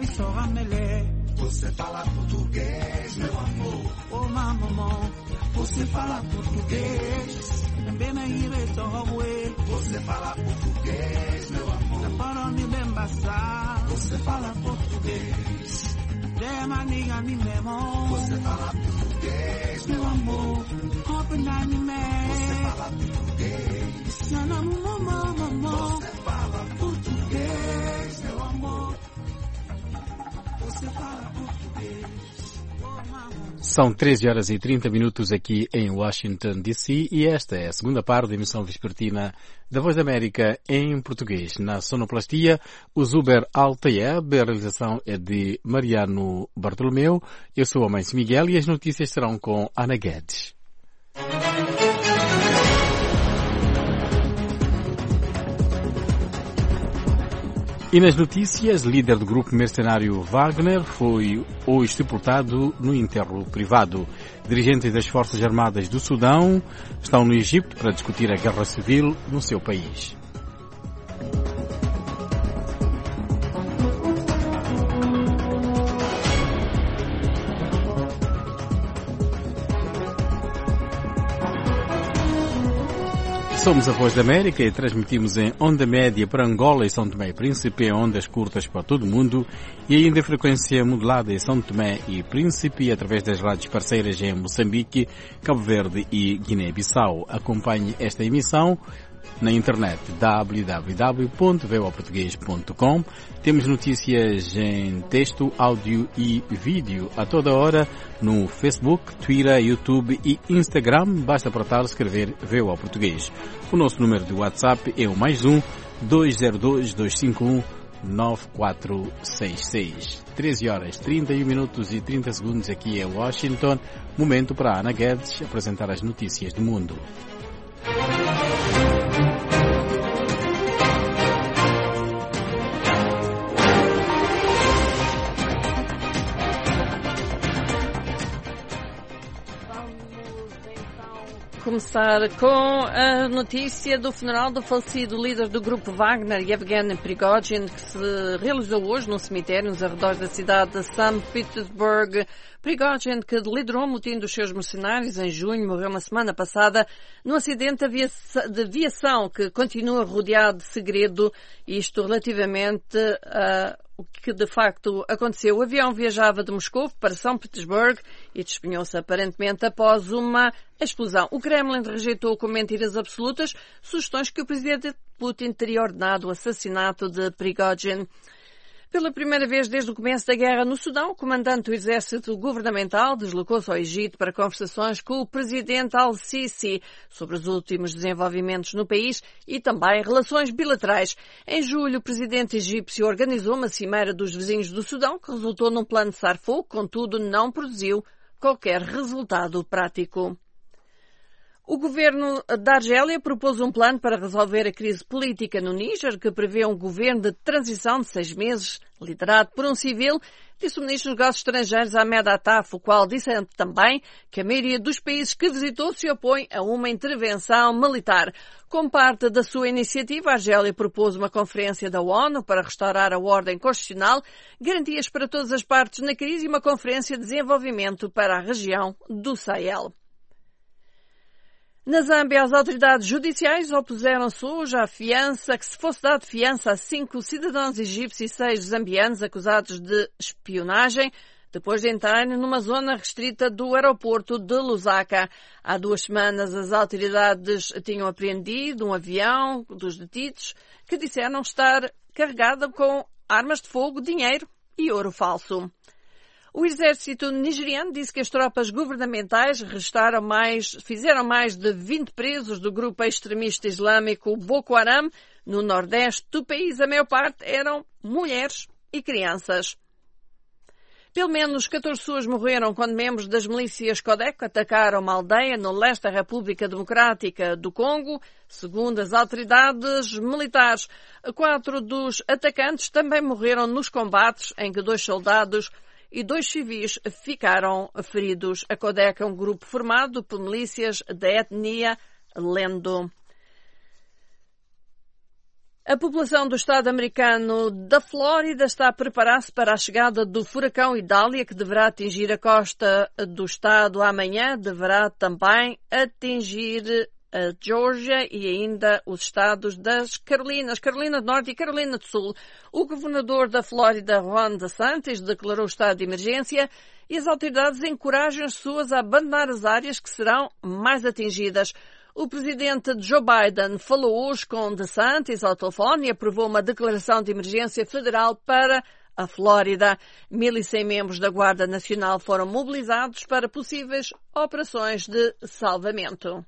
só ramelé. Você fala português, meu amor. Oh, mamamão, você fala português. Também na ire só roue. Você fala português, meu amor. Na paroni bem passar. Você fala português. De maniga ni memo. Você fala português, meu amor. Open anime. Você fala português. Sana mamô, mamô. Você fala português, meu amor. Você fala português. São treze horas e trinta minutos aqui em Washington, D C e esta é a segunda parte da emissão vespertina da Voz da América em português. Na sonoplastia, o Zuber Altayeb, a realização é de Mariano Bartolomeu. Eu sou o Amancio Miguel e as notícias serão com Ana Guedes. E nas notícias, líder do grupo mercenário Wagner foi hoje deportado no enterro privado. Dirigentes das Forças Armadas do Sudão estão no Egito para discutir a guerra civil no seu país. Somos a Voz da América e transmitimos em onda média para Angola e São Tomé e Príncipe, em ondas curtas para todo o mundo e ainda em frequência modulada em São Tomé e Príncipe através das rádios parceiras em Moçambique, Cabo Verde e Guiné-Bissau. Acompanhe esta emissão na internet w w w ponto v o português ponto com. Temos notícias em texto, áudio e vídeo a toda hora no Facebook, Twitter, YouTube e Instagram. Basta apertar e escrever V O Português. O nosso número de WhatsApp é o mais um dois zero dois, dois cinco um, nove quatro seis seis. treze horas, trinta e um minutos e trinta segundos aqui em Washington. Momento para a Ana Guedes apresentar as notícias do mundo. Começar com a notícia do funeral do falecido líder do grupo Wagner, Yevgeny Prigozhin, que se realizou hoje no cemitério nos arredores da cidade de São Petersburgo. Prigozhin, que liderou o motim dos seus mercenários em junho, morreu na semana passada num acidente de aviação que continua rodeado de segredo, isto relativamente a o que de facto aconteceu. O avião viajava de Moscou para São Petersburgo e despenhou-se aparentemente após uma explosão. O Kremlin rejeitou com mentiras absolutas sugestões que o presidente Putin teria ordenado o assassinato de Prigozhin. Pela primeira vez desde o começo da guerra no Sudão, o comandante do exército governamental deslocou-se ao Egito para conversações com o presidente Al-Sisi sobre os últimos desenvolvimentos no país e também relações bilaterais. Em julho, o presidente egípcio organizou uma cimeira dos vizinhos do Sudão que resultou num plano de cessar-fogo, contudo não produziu qualquer resultado prático. O governo da Argélia propôs um plano para resolver a crise política no Níger, que prevê um governo de transição de seis meses, liderado por um civil, disse o ministro dos Negócios Estrangeiros Ahmed Attaf, o qual disse também que a maioria dos países que visitou se opõe a uma intervenção militar. Como parte da sua iniciativa, a Argélia propôs uma conferência da ONU para restaurar a ordem constitucional, garantias para todas as partes na crise e uma conferência de desenvolvimento para a região do Sahel. Na Zâmbia, as autoridades judiciais opuseram-se hoje à fiança, que se fosse dado fiança a cinco cidadãos egípcios e seis zambianos acusados de espionagem, depois de entrarem numa zona restrita do aeroporto de Lusaka. Há duas semanas, as autoridades tinham apreendido um avião dos detidos que disseram estar carregado com armas de fogo, dinheiro e ouro falso. O exército nigeriano disse que as tropas governamentais restaram mais, fizeram mais de vinte presos do grupo extremista islâmico Boko Haram no nordeste do país. A maior parte eram mulheres e crianças. Pelo menos catorze pessoas morreram quando membros das milícias Codeco atacaram uma aldeia no leste da República Democrática do Congo, segundo as autoridades militares. Quatro dos atacantes também morreram nos combates em que dois soldados e dois civis ficaram feridos. A Codeco é um grupo formado por milícias da etnia Lendo. A população do estado americano da Flórida está a preparar-se para a chegada do furacão Idália, que deverá atingir a costa do estado amanhã. Deverá também atingir a Geórgia e ainda os estados das Carolinas, Carolina do Norte e Carolina do Sul. O governador da Flórida, Ron DeSantis, declarou o estado de emergência e as autoridades encorajam as pessoas a abandonar as áreas que serão mais atingidas. O presidente Joe Biden falou hoje com DeSantis ao telefone e aprovou uma declaração de emergência federal para a Flórida. mil e cem membros da Guarda Nacional foram mobilizados para possíveis operações de salvamento.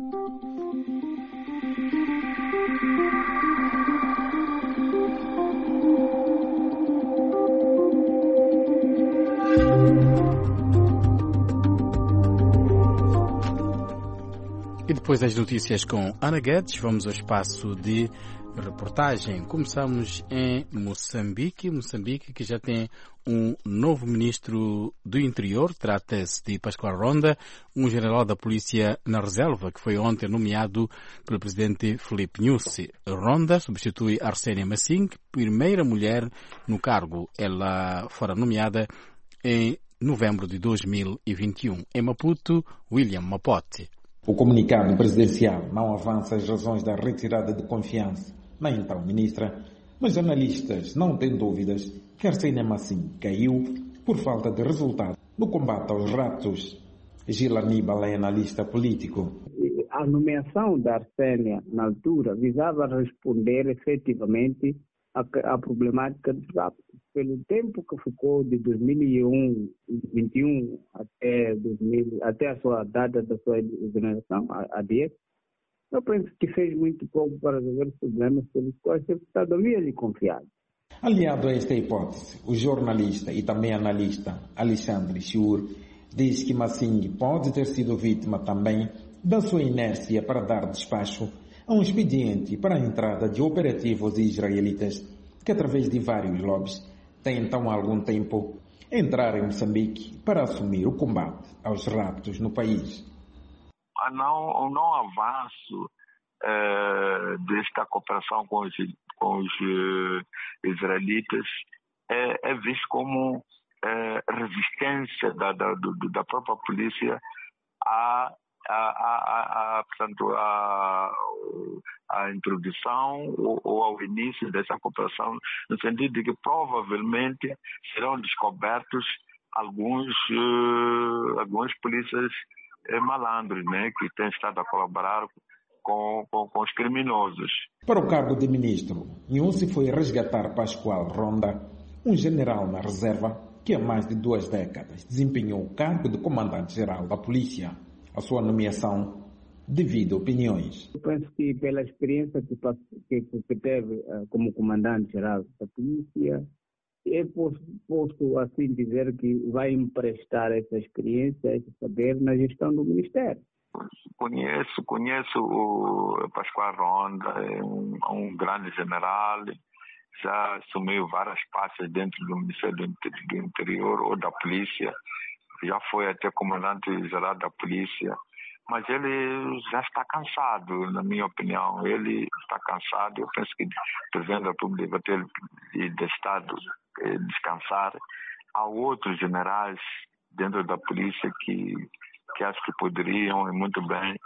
E depois das notícias com Ana Guedes, vamos ao espaço de reportagem. Começamos em Moçambique, Moçambique que já tem um novo ministro do interior, trata-se de Pascoal Ronda, um general da polícia na reserva, que foi ontem nomeado pelo presidente Filipe Nyusi. Ronda substitui Arsênia Massing, primeira mulher no cargo. Ela fora nomeada em novembro de dois mil e vinte e um. Em Maputo, William Mapote. O comunicado presidencial não avança as razões da retirada de confiança na então ministra, mas analistas não têm dúvidas que Arsênia Massing caiu por falta de resultado no combate aos ratos. Gil Aníbal é analista político. A nomeação da Arsênia na altura visava responder efetivamente à problemática dos ratos. Pelo tempo que ficou de dois mil e um, vinte e um até, dois mil, até a sua data da sua exoneração, a dez, eu penso que fez muito pouco para resolver os problemas pelos quais a sociedade havia lhe confiado. Aliado a esta hipótese, o jornalista e também analista Alexandre Chur diz que Massing pode ter sido vítima também da sua inércia para dar despacho a um expediente para a entrada de operativos israelitas que, através de vários lobbies, tentam há algum tempo entrar em Moçambique para assumir o combate aos raptos no país. O não, não avanço eh, desta cooperação com os, com os eh, israelitas é, é visto como eh, resistência da, da, do, da própria polícia a A, a, a, portanto, a, a introdução ou, ou ao início dessa cooperação, no sentido de que provavelmente serão descobertos alguns, uh, alguns polícias uh, malandros, né, que têm estado a colaborar com, com, com os criminosos. Para o cargo de ministro, Nyusi foi resgatar Pascoal Ronda, um general na reserva que há mais de duas décadas desempenhou o cargo de comandante-geral da polícia. A sua nomeação divide opiniões. Eu penso que pela experiência que, que, que teve uh, como comandante-geral da polícia, eu posso, posso assim dizer que vai emprestar essa experiência, esse saber na gestão do Ministério. Conheço, conheço o Pascoal Ronda, é um, um grande general, já assumiu várias pastas dentro do Ministério do Interior ou da Polícia. Já foi até comandante-geral da polícia, mas ele já está cansado, na minha opinião. Ele está cansado. Eu penso que o presidente da República deve ter de Estado descansar. Há outros generais dentro da polícia que, que acho que poderiam muito bem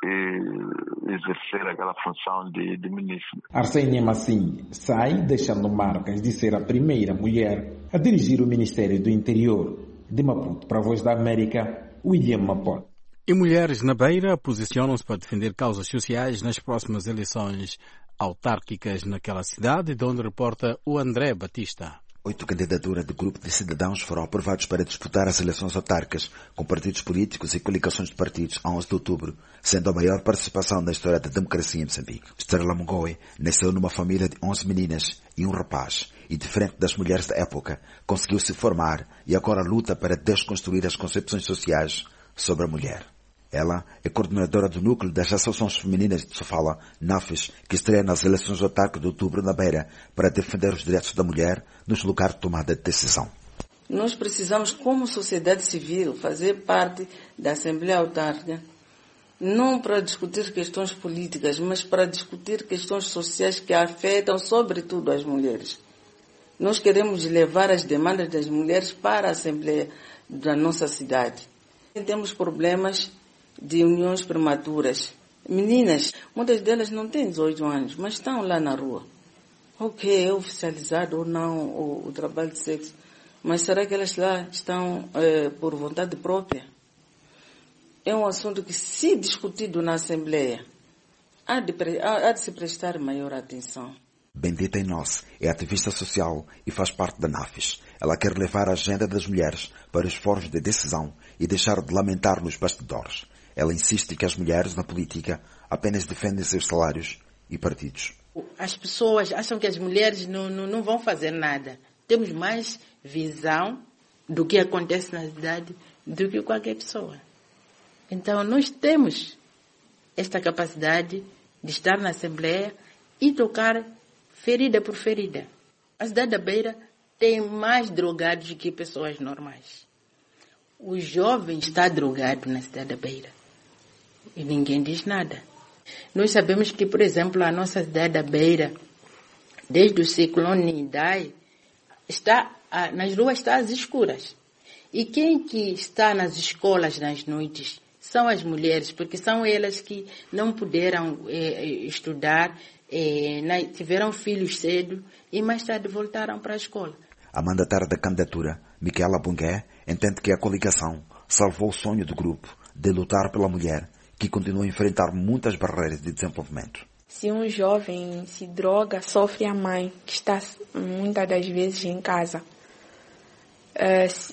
exercer aquela função de, de ministro. Arsênia Massing sai deixando marcas de ser a primeira mulher a dirigir o Ministério do Interior. De Maputo, para a Voz da América, William Mapote. E mulheres na Beira posicionam-se para defender causas sociais nas próximas eleições autárquicas naquela cidade, de onde reporta o André Batista. Oito candidaturas de grupo de cidadãos foram aprovados para disputar as eleições autárquicas com partidos políticos e coligações de partidos a onze de outubro, sendo a maior participação da história da democracia em Moçambique. Estrela Mongoe nasceu numa família de onze meninas e um rapaz e, diferente das mulheres da época, conseguiu se formar e agora luta para desconstruir as concepções sociais sobre a mulher. Ela é coordenadora do núcleo das Associações Femininas de Sofala, NAFES, que estreia nas eleições autárquicas de outubro na Beira para defender os direitos da mulher nos lugares de tomada de decisão. Nós precisamos, como sociedade civil, fazer parte da Assembleia Autárquica, não para discutir questões políticas, mas para discutir questões sociais que afetam sobretudo as mulheres. Nós queremos levar as demandas das mulheres para a Assembleia da nossa cidade. Temos problemas de uniões prematuras. Meninas, muitas delas não têm dezoito anos, mas estão lá na rua. Ok, é oficializado ou não o, o trabalho de sexo, mas será que elas lá estão é, por vontade própria? É um assunto que, se discutido na Assembleia, há de, há, há de se prestar maior atenção. Bendita Inossi é ativista social e faz parte da NAFIS. Ela quer levar a agenda das mulheres para os fóruns de decisão e deixar de lamentar nos bastidores. Ela insiste que as mulheres na política apenas defendem seus salários e partidos. As pessoas acham que as mulheres não, não, não vão fazer nada. Temos mais visão do que acontece na cidade do que qualquer pessoa. Então, nós temos esta capacidade de estar na Assembleia e tocar ferida por ferida. A cidade da Beira tem mais drogados do que pessoas normais. O jovem está drogado na cidade da Beira e ninguém diz nada. Nós sabemos que, por exemplo, a nossa cidade da Beira, desde o ciclone Nidai, está, nas ruas está às escuras. E quem que está nas escolas nas noites são as mulheres, porque são elas que não puderam eh, estudar, eh, tiveram filhos cedo e mais tarde voltaram para a escola. A mandatária da candidatura, Micaela Bungué, entende que a coligação salvou o sonho do grupo de lutar pela mulher, que continua a enfrentar muitas barreiras de desenvolvimento. Se um jovem se droga, sofre a mãe, que está muitas das vezes em casa. Uh, se,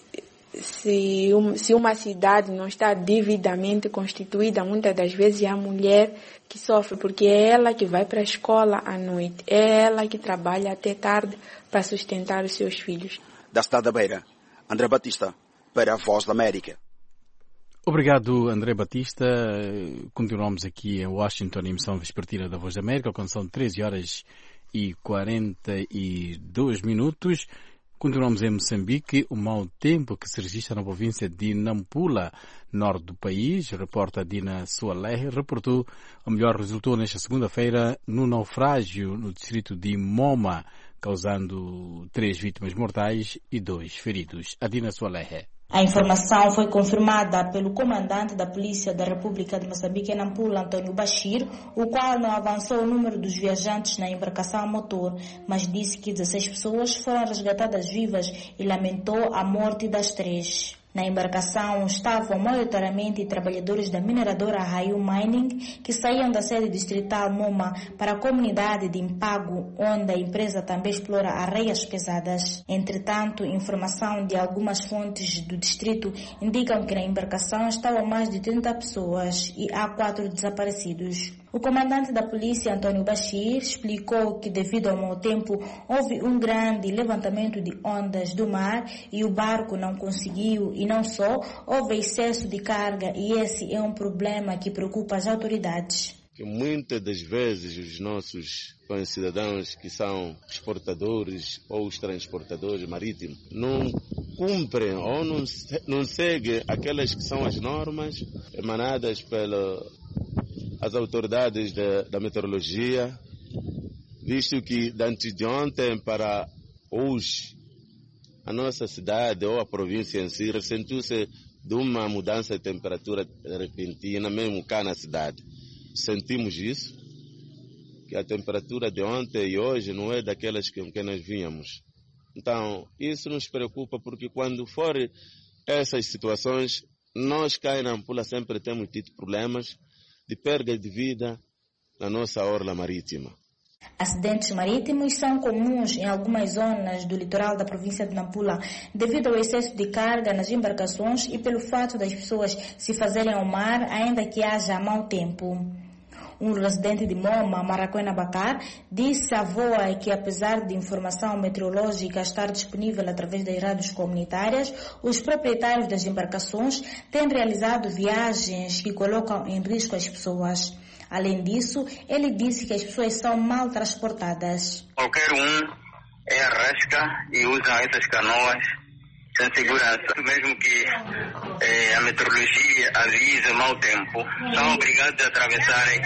se, um, se uma cidade não está devidamente constituída, muitas das vezes é a mulher que sofre, porque é ela que vai para a escola à noite, é ela que trabalha até tarde para sustentar os seus filhos. Da cidade da Beira, André Batista, para a Voz da América. Obrigado, André Batista. Continuamos aqui em Washington, emissão vespertina da Voz da América, quando são treze horas e quarenta e dois minutos. Continuamos em Moçambique. O mau tempo que se registra na província de Nampula, norte do país, repórter Dina Soaler, reportou, ou melhor, resultou nesta segunda-feira no naufrágio no distrito de Moma, causando três vítimas mortais e dois feridos. A Dina Soaler. A informação foi confirmada pelo comandante da Polícia da República de Moçambique, em Nampula, Antônio Bashir, o qual não avançou o número dos viajantes na embarcação a motor, mas disse que dezesseis pessoas foram resgatadas vivas e lamentou a morte das três. Na embarcação estavam maioritariamente trabalhadores da mineradora Raio Mining, que saíam da sede distrital Moma para a comunidade de Impago, onde a empresa também explora areias pesadas. Entretanto, informação de algumas fontes do distrito indicam que na embarcação estavam mais de trinta pessoas e há quatro desaparecidos. O comandante da polícia, Antônio Bashir, explicou que devido ao mau tempo houve um grande levantamento de ondas do mar e o barco não conseguiu, e não só, houve excesso de carga, e esse é um problema que preocupa as autoridades. Que muitas das vezes os nossos cidadãos que são exportadores ou os transportadores marítimos não cumprem ou não, não seguem aquelas que são as normas emanadas pelas autoridades da, da meteorologia, visto que de antes de ontem para hoje a nossa cidade ou a província em si ressentiu-se de uma mudança de temperatura repentina, mesmo cá na cidade. Sentimos isso, que a temperatura de ontem e hoje não é daquelas com que nós vínhamos. Então, isso nos preocupa, porque quando forem essas situações, nós cá em Nampula sempre temos tido problemas de perda de vida na nossa orla marítima. Acidentes marítimos são comuns em algumas zonas do litoral da província de Nampula, devido ao excesso de carga nas embarcações e pelo fato das pessoas se fazerem ao mar, ainda que haja mau tempo. Um residente de Moma, Maracuena Bacar, disse à V O A que, apesar de informação meteorológica estar disponível através das rádios comunitárias, os proprietários das embarcações têm realizado viagens que colocam em risco as pessoas. Além disso, ele disse que as pessoas são mal transportadas. Qualquer um é arrasca e usa essas canoas sem segurança. Mesmo que eh, a meteorologia avise mau tempo, são obrigados a atravessarem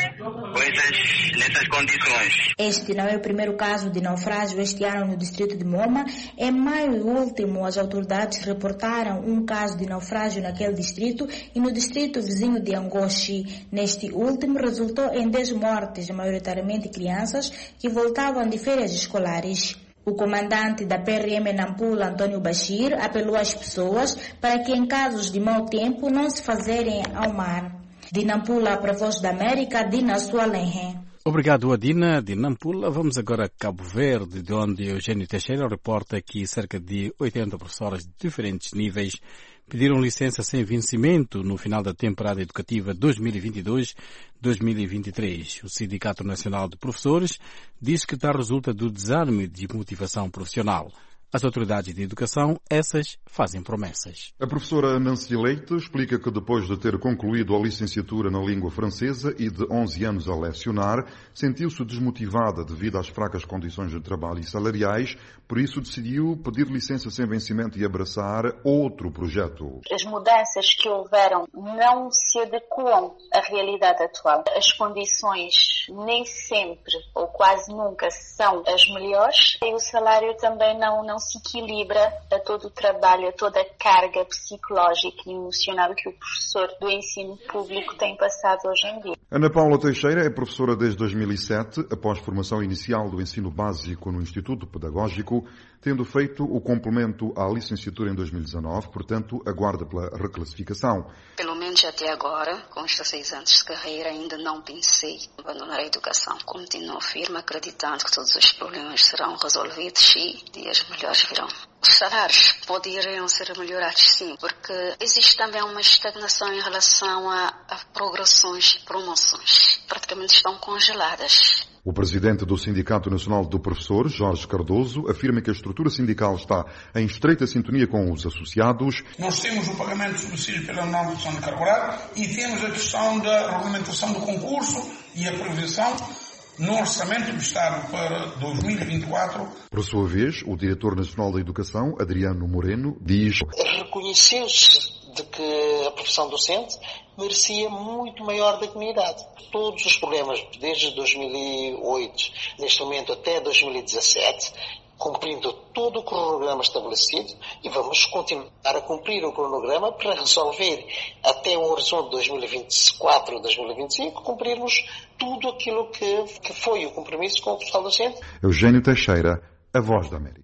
coisas nessas condições. Este não é o primeiro caso de naufrágio este ano no distrito de Moma. Em maio último, as autoridades reportaram um caso de naufrágio naquele distrito e no distrito vizinho de Angoche. Neste último, resultou em dez mortes, maioritariamente crianças, que voltavam de férias escolares. O comandante da P R M Nampula, Antônio Bashir, apelou às pessoas para que em casos de mau tempo não se fazerem ao mar. De Nampula para a Voz da América, Dina Sualenhe. Obrigado, Adina. De Nampula, vamos agora a Cabo Verde, de onde Eugênio Teixeira reporta que cerca de oitenta professores de diferentes níveis pediram licença sem vencimento no final da temporada educativa dois mil e vinte e dois dois mil e vinte e três. O Sindicato Nacional de Professores diz que tal resulta do desânimo de motivação profissional. As autoridades de educação, essas, fazem promessas. A professora Nancy Leite explica que depois de ter concluído a licenciatura na língua francesa e de onze anos a lecionar, sentiu-se desmotivada devido às fracas condições de trabalho e salariais, por isso decidiu pedir licença sem vencimento e abraçar outro projeto. As mudanças que houveram não se adequam à realidade atual. As condições nem sempre ou quase nunca são as melhores e o salário também não, não se equilibra a todo o trabalho, a toda a carga psicológica e emocional que o professor do ensino público tem passado hoje em dia. Ana Paula Teixeira é professora desde dois mil e sete, após formação inicial do ensino básico no Instituto Pedagógico, tendo feito o complemento à licenciatura em dois mil e dezanove, portanto, aguarda pela reclassificação. Pelo menos até agora, com estes seis anos de carreira, ainda não pensei em abandonar a educação. Continuo firme, acreditando que todos os problemas serão resolvidos e dias melhores virão. Os salários poderiam ser melhorados, sim, porque existe também uma estagnação em relação a, a progressões e promoções. Praticamente estão congeladas. O presidente do Sindicato Nacional do Professor, Jorge Cardoso, afirma que a estrutura sindical está em estreita sintonia com os associados. Nós temos o pagamento de subsídio pela não redução de carga horária e temos a questão da regulamentação do concurso e a previsão no Orçamento do Estado para dois mil e vinte e quatro. Por sua vez, o diretor nacional da Educação, Adriano Moreno, diz: reconheceu-se de que a profissão docente merecia muito maior dignidade. Todos os problemas, desde dois mil e oito, neste momento até dois mil e dezassete, cumprindo todo o cronograma estabelecido, e vamos continuar a cumprir o cronograma para resolver até o horizonte de dois mil e vinte e quatro, dois mil e vinte e cinco, cumprirmos tudo aquilo que, que foi o compromisso com o pessoal docente. Eugênio Teixeira, a Voz da América.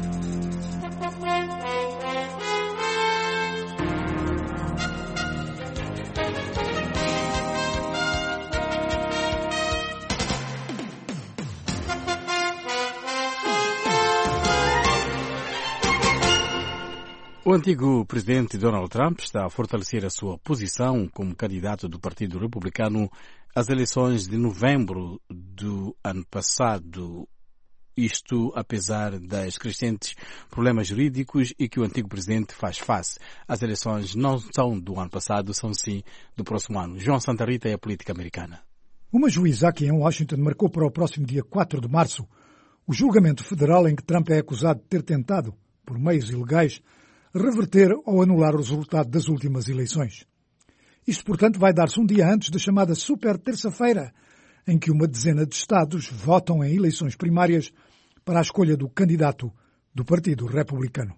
O antigo presidente Donald Trump está a fortalecer a sua posição como candidato do Partido Republicano às eleições de novembro do ano passado. Isto apesar das crescentes problemas jurídicos e que o antigo presidente faz face. As eleições não são do ano passado, são sim do próximo ano. João Santa Rita é a política americana. Uma juíza aqui em Washington marcou para o próximo dia quatro de março o julgamento federal em que Trump é acusado de ter tentado, por meios ilegais, reverter ou anular o resultado das últimas eleições. Isto, portanto, vai dar-se um dia antes da chamada Super Terça-feira, em que uma dezena de estados votam em eleições primárias para a escolha do candidato do Partido Republicano.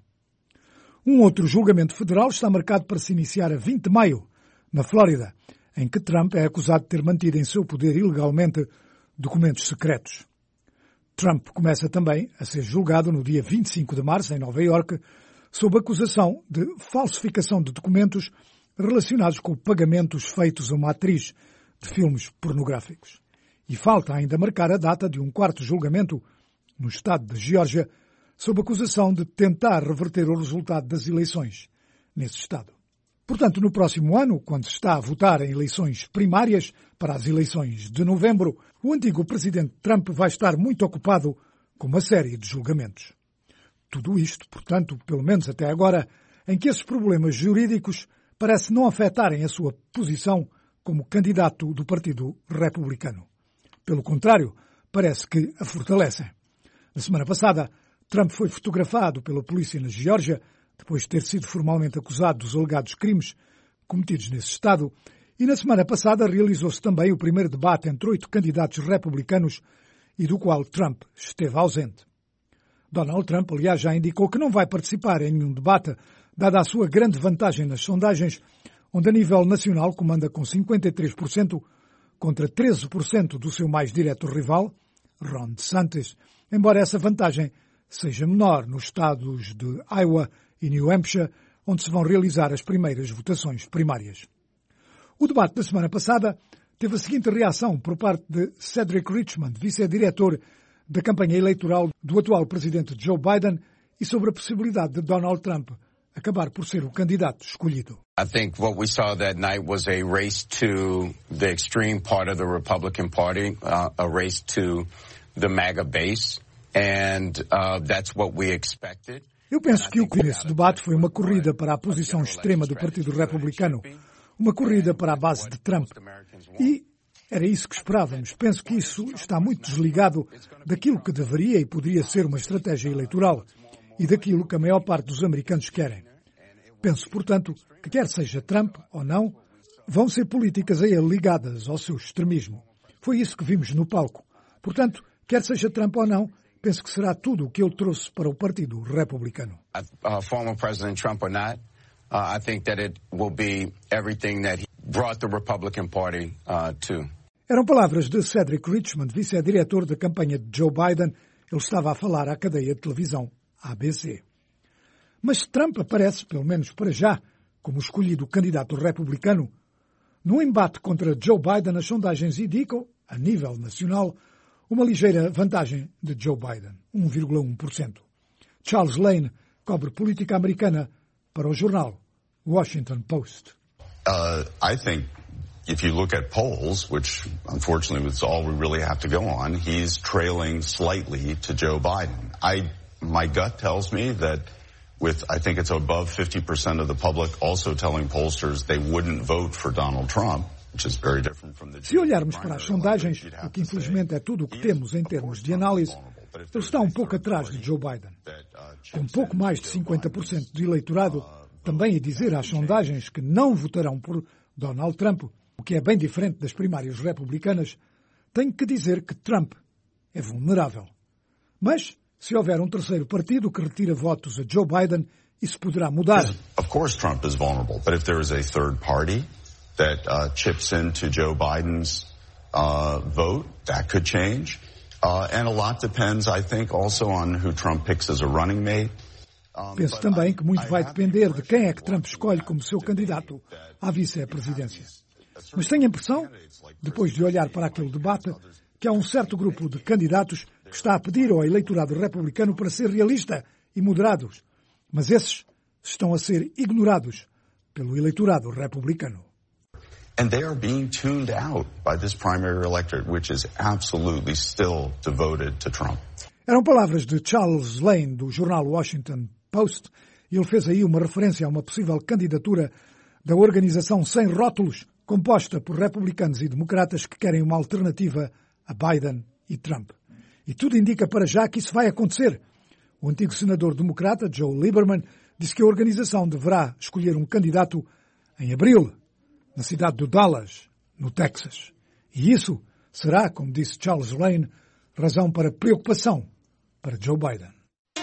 Um outro julgamento federal está marcado para se iniciar a vinte de maio, na Flórida, em que Trump é acusado de ter mantido em seu poder ilegalmente documentos secretos. Trump começa também a ser julgado no dia vinte e cinco de março, em Nova Iorque, sob acusação de falsificação de documentos relacionados com pagamentos feitos a uma atriz de filmes pornográficos. E falta ainda marcar a data de um quarto julgamento no estado de Geórgia, sob acusação de tentar reverter o resultado das eleições nesse estado. Portanto, no próximo ano, quando se está a votar em eleições primárias para as eleições de novembro, o antigo presidente Trump vai estar muito ocupado com uma série de julgamentos. Tudo isto, portanto, pelo menos até agora, em que esses problemas jurídicos parecem não afetarem a sua posição como candidato do Partido Republicano. Pelo contrário, parece que a fortalecem. Na semana passada, Trump foi fotografado pela polícia na Geórgia, depois de ter sido formalmente acusado dos alegados crimes cometidos nesse Estado, e na semana passada realizou-se também o primeiro debate entre oito candidatos republicanos e do qual Trump esteve ausente. Donald Trump, aliás, já indicou que não vai participar em nenhum debate, dada a sua grande vantagem nas sondagens, onde a nível nacional comanda com cinquenta e três por cento contra treze por cento do seu mais direto rival, Ron DeSantis, embora essa vantagem seja menor nos estados de Iowa e New Hampshire, onde se vão realizar as primeiras votações primárias. O debate da semana passada teve a seguinte reação por parte de Cedric Richmond, vice-diretor da campanha eleitoral do atual presidente Joe Biden, e sobre a possibilidade de Donald Trump acabar por ser o candidato escolhido. I think what we saw that night was a race to the extreme part of the Republican Party, uh, a race to the MAGA base, and uh, that's what we expected. Eu penso que o que nesse debate foi uma corrida para a posição extrema do Partido Republicano, uma corrida para a base de Trump. E era isso que esperávamos. Penso que isso está muito desligado daquilo que deveria e poderia ser uma estratégia eleitoral e daquilo que a maior parte dos americanos querem. Penso, portanto, que quer seja Trump ou não, vão ser políticas a ele ligadas ao seu extremismo. Foi isso que vimos no palco. Portanto, quer seja Trump ou não, penso que será tudo o que ele trouxe para o Partido Republicano. Uh, former President Trump or not, uh, I think that it will be everything that he brought the Republican Party uh, to. Eram palavras de Cedric Richmond, vice-diretor da campanha de Joe Biden. Ele estava a falar à cadeia de televisão A B C. Mas Trump aparece, pelo menos para já, como escolhido candidato republicano. No embate contra Joe Biden, as sondagens indicam, a nível nacional, uma ligeira vantagem de Joe Biden, um vírgula um por cento. Charles Lane cobre política americana para o jornal Washington Post. Uh, I think if you look at polls, which unfortunately is all we really have to go on, he's trailing slightly to Joe Biden. I, my gut tells me that with, I think it's above fifty percent of the public also telling pollsters they wouldn't vote for Donald Trump. Se olharmos para as sondagens, o que infelizmente é tudo o que temos em termos de análise, ele está um pouco atrás de Joe Biden. Com pouco mais de cinquenta por cento do eleitorado, também a dizer às sondagens que não votarão por Donald Trump, o que é bem diferente das primárias republicanas, tenho que dizer que Trump é vulnerável. Mas, se houver um terceiro partido que retira votos a Joe Biden, isso poderá mudar. Of course Trump is vulnerable, but if there is a third party that uh, chips into Joe Biden's uh, vote, that could change. Uh, and a lot depends, I think, also on who Trump picks as a running mate. Um, Penso também que muito vai depender de quem é que Trump escolhe como seu candidato à vice-presidência. Mas tenho a impressão, depois de olhar para aquele debate, que há um certo grupo de candidatos que está a pedir ao eleitorado republicano para ser realista e moderados. Mas esses estão a ser ignorados pelo eleitorado republicano. And they are being tuned out by this primary electorate, which is absolutely still devoted to Trump. Eram palavras de Charles Lane, do jornal Washington Post, e ele fez aí uma referência a uma possível candidatura da organização Sem Rótulos, composta por republicanos e democratas que querem uma alternativa a Biden e Trump. E tudo indica para já que isso vai acontecer. O antigo senador democrata, Joe Lieberman, disse que a organização deverá escolher um candidato em abril, na cidade de Dallas, no Texas. E isso será, como disse Charles Lane, razão para preocupação para Joe Biden.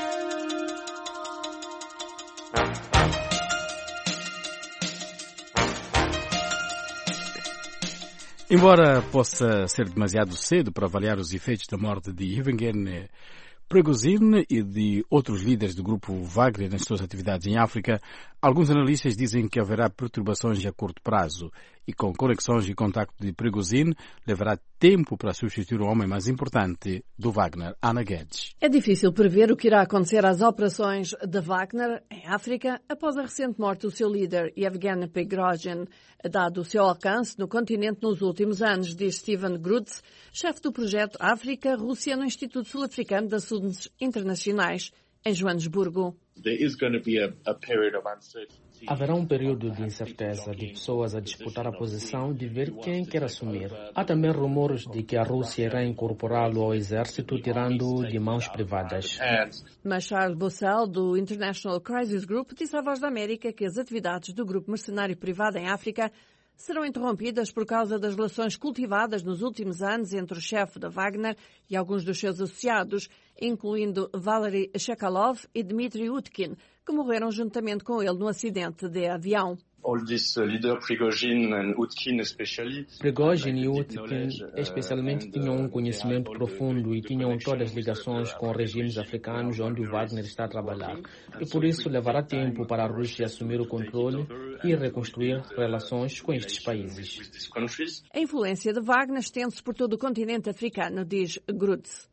Embora possa ser demasiado cedo para avaliar os efeitos da morte de Yevgeny Prigozhin e de outros líderes do grupo Wagner nas suas atividades em África, alguns analistas dizem que haverá perturbações a curto prazo e com conexões e contacto de Prigozhin levará tempo para substituir o homem mais importante do Wagner, Ana Guedes. É difícil prever o que irá acontecer às operações da Wagner em África após a recente morte do seu líder, Yevgeny Prigozhin, dado o seu alcance no continente nos últimos anos, diz Steven Grutz, chefe do projeto África-Rússia no Instituto Sul-Africano de Assuntos Internacionais, em Joanesburgo. Haverá um período de incerteza, de pessoas a disputar a posição, de ver quem quer assumir. Há também rumores de que a Rússia irá incorporá-lo ao exército, tirando-o de mãos privadas. Mas Charles Bossel, do International Crisis Group, disse à Voz da América que as atividades do grupo mercenário privado em África serão interrompidas por causa das relações cultivadas nos últimos anos entre o chefe da Wagner e alguns dos seus associados, incluindo Valery Chekalov e Dmitry Utkin, que morreram juntamente com ele no acidente de avião. All this uh, leader Prigozhin and Utkin especially. Prigozhin e Utkin especialmente tinham um conhecimento profundo e tinham todas as ligações com regimes africanos onde o Wagner está a trabalhar. E por isso levará tempo para a Rússia assumir o controle e reconstruir relações com estes países. A influência de Wagner estende-se por todo o continente africano, diz Grutz.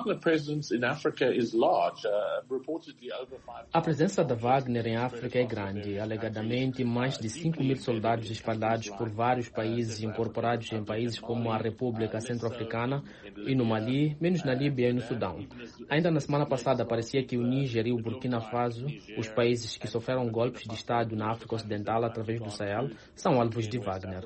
A presença da Wagner em África é grande, alegadamente mais de cinco mil soldados espalhados por vários países incorporados em países como a República Centro-Africana e no Mali, menos na Líbia e no Sudão. Ainda na semana passada parecia que o Níger e o Burkina Faso, os países que sofreram golpes de Estado na África Ocidental através do Sahel, são alvos de Wagner.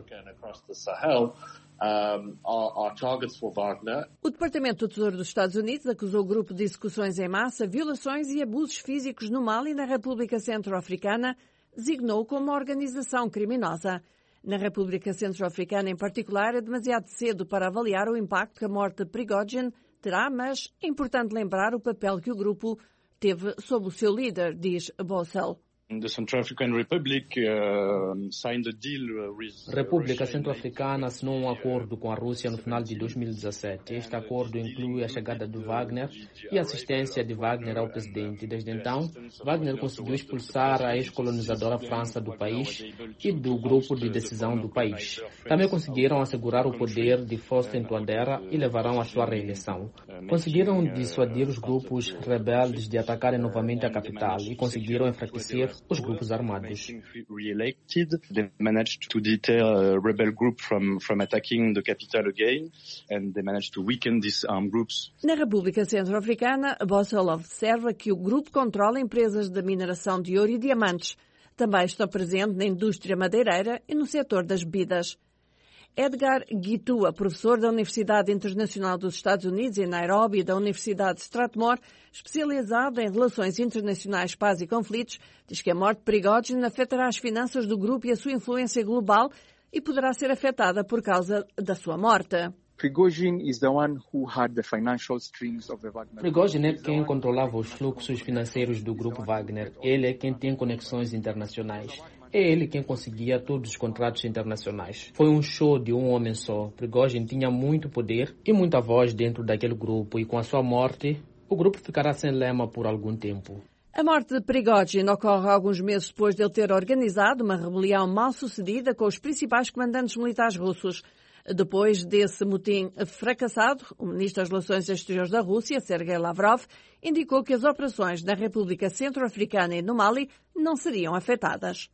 Um, are, are targets for Wagner. O Departamento do Tesouro dos Estados Unidos acusou o grupo de execuções em massa, violações e abusos físicos no Mali e na República Centro-Africana, designou como organização criminosa. Na República Centro-Africana, em particular, é demasiado cedo para avaliar o impacto que a morte de Prigozhin terá, mas é importante lembrar o papel que o grupo teve sob o seu líder, diz Bossel. The Central African Republic uh, signed a deal with República Centro-Africana assinou um acordo com a Rússia no final de dois mil e dezassete. Este acordo inclui a chegada de Wagner e a assistência de Wagner ao presidente. Desde então, Wagner conseguiu expulsar a ex-colonizadora França do país e do grupo de decisão do país. Também conseguiram assegurar o poder de Faustin Touadéra e levarão à sua reeleição. Conseguiram dissuadir os grupos rebeldes de atacarem novamente a capital e conseguiram enfraquecer os grupos armados. Re-elected, they managed to deter a rebel group from from attacking the capital again, and they managed to weaken these armed groups. Na República Centro-Africana, Bossel observa que o grupo controla empresas de mineração de ouro e diamantes. Também está presente na indústria madeireira e no setor das bebidas. Edgar Guitua, professor da Universidade Internacional dos Estados Unidos em Nairobi e da Universidade de Strathmore, especializado em relações internacionais, paz e conflitos, diz que a morte de Prigozhin afetará as finanças do grupo e a sua influência global e poderá ser afetada por causa da sua morte. Prigozhin is the one who had the financial strings of the Wagner. Prigozhin é quem controlava os fluxos financeiros do grupo Wagner. Ele é quem tem conexões internacionais. É ele quem conseguia todos os contratos internacionais. Foi um show de um homem só. Prigozhin tinha muito poder e muita voz dentro daquele grupo, e com a sua morte, o grupo ficará sem lema por algum tempo. A morte de Prigozhin ocorre alguns meses depois de ele ter organizado uma rebelião mal-sucedida com os principais comandantes militares russos. Depois desse motim fracassado, o ministro das Relações Exteriores da Rússia, Sergei Lavrov, indicou que as operações na República Centro-Africana e no Mali não seriam afetadas.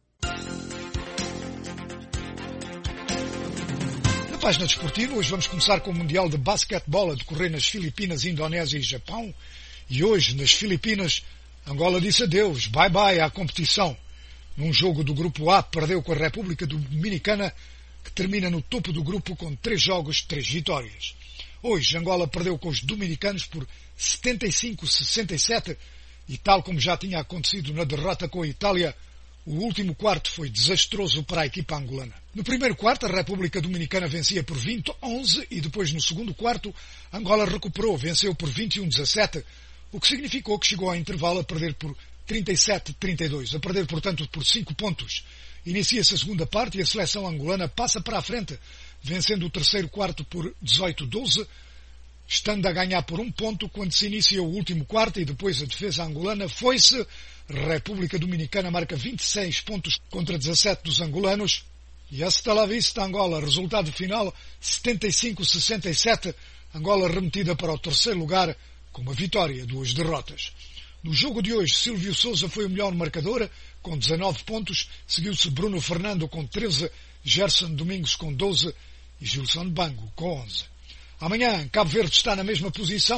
Na página desportiva, hoje vamos começar com o Mundial de Basquetebol a decorrer nas Filipinas, Indonésia e Japão. E hoje, nas Filipinas, Angola disse adeus, bye-bye à competição. Num jogo do Grupo A, perdeu com a República Dominicana, que termina no topo do grupo com três jogos, três vitórias. Hoje, Angola perdeu com os dominicanos por setenta e cinco a sessenta e sete e, tal como já tinha acontecido na derrota com a Itália, o último quarto foi desastroso para a equipa angolana. No primeiro quarto, a República Dominicana vencia por vinte a onze e depois, no segundo quarto, Angola recuperou, venceu por vinte e um a dezassete, o que significou que chegou ao intervalo a perder por trinta e sete a trinta e dois, a perder, portanto, por cinco pontos. Inicia-se a segunda parte e a seleção angolana passa para a frente, vencendo o terceiro quarto por dezoito a doze, estando a ganhar por um ponto quando se inicia o último quarto, e depois a defesa angolana foi-se. República Dominicana marca vinte e seis pontos contra dezassete dos angolanos. E hasta la vista, Angola. Resultado final setenta e cinco a sessenta e sete. Angola remetida para o terceiro lugar com uma vitória, duas derrotas. No jogo de hoje, Silvio Sousa foi o melhor marcador, com dezanove pontos. Seguiu-se Bruno Fernando com treze, Gerson Domingos com doze e Gilson Bango com onze. Amanhã, Cabo Verde está na mesma posição,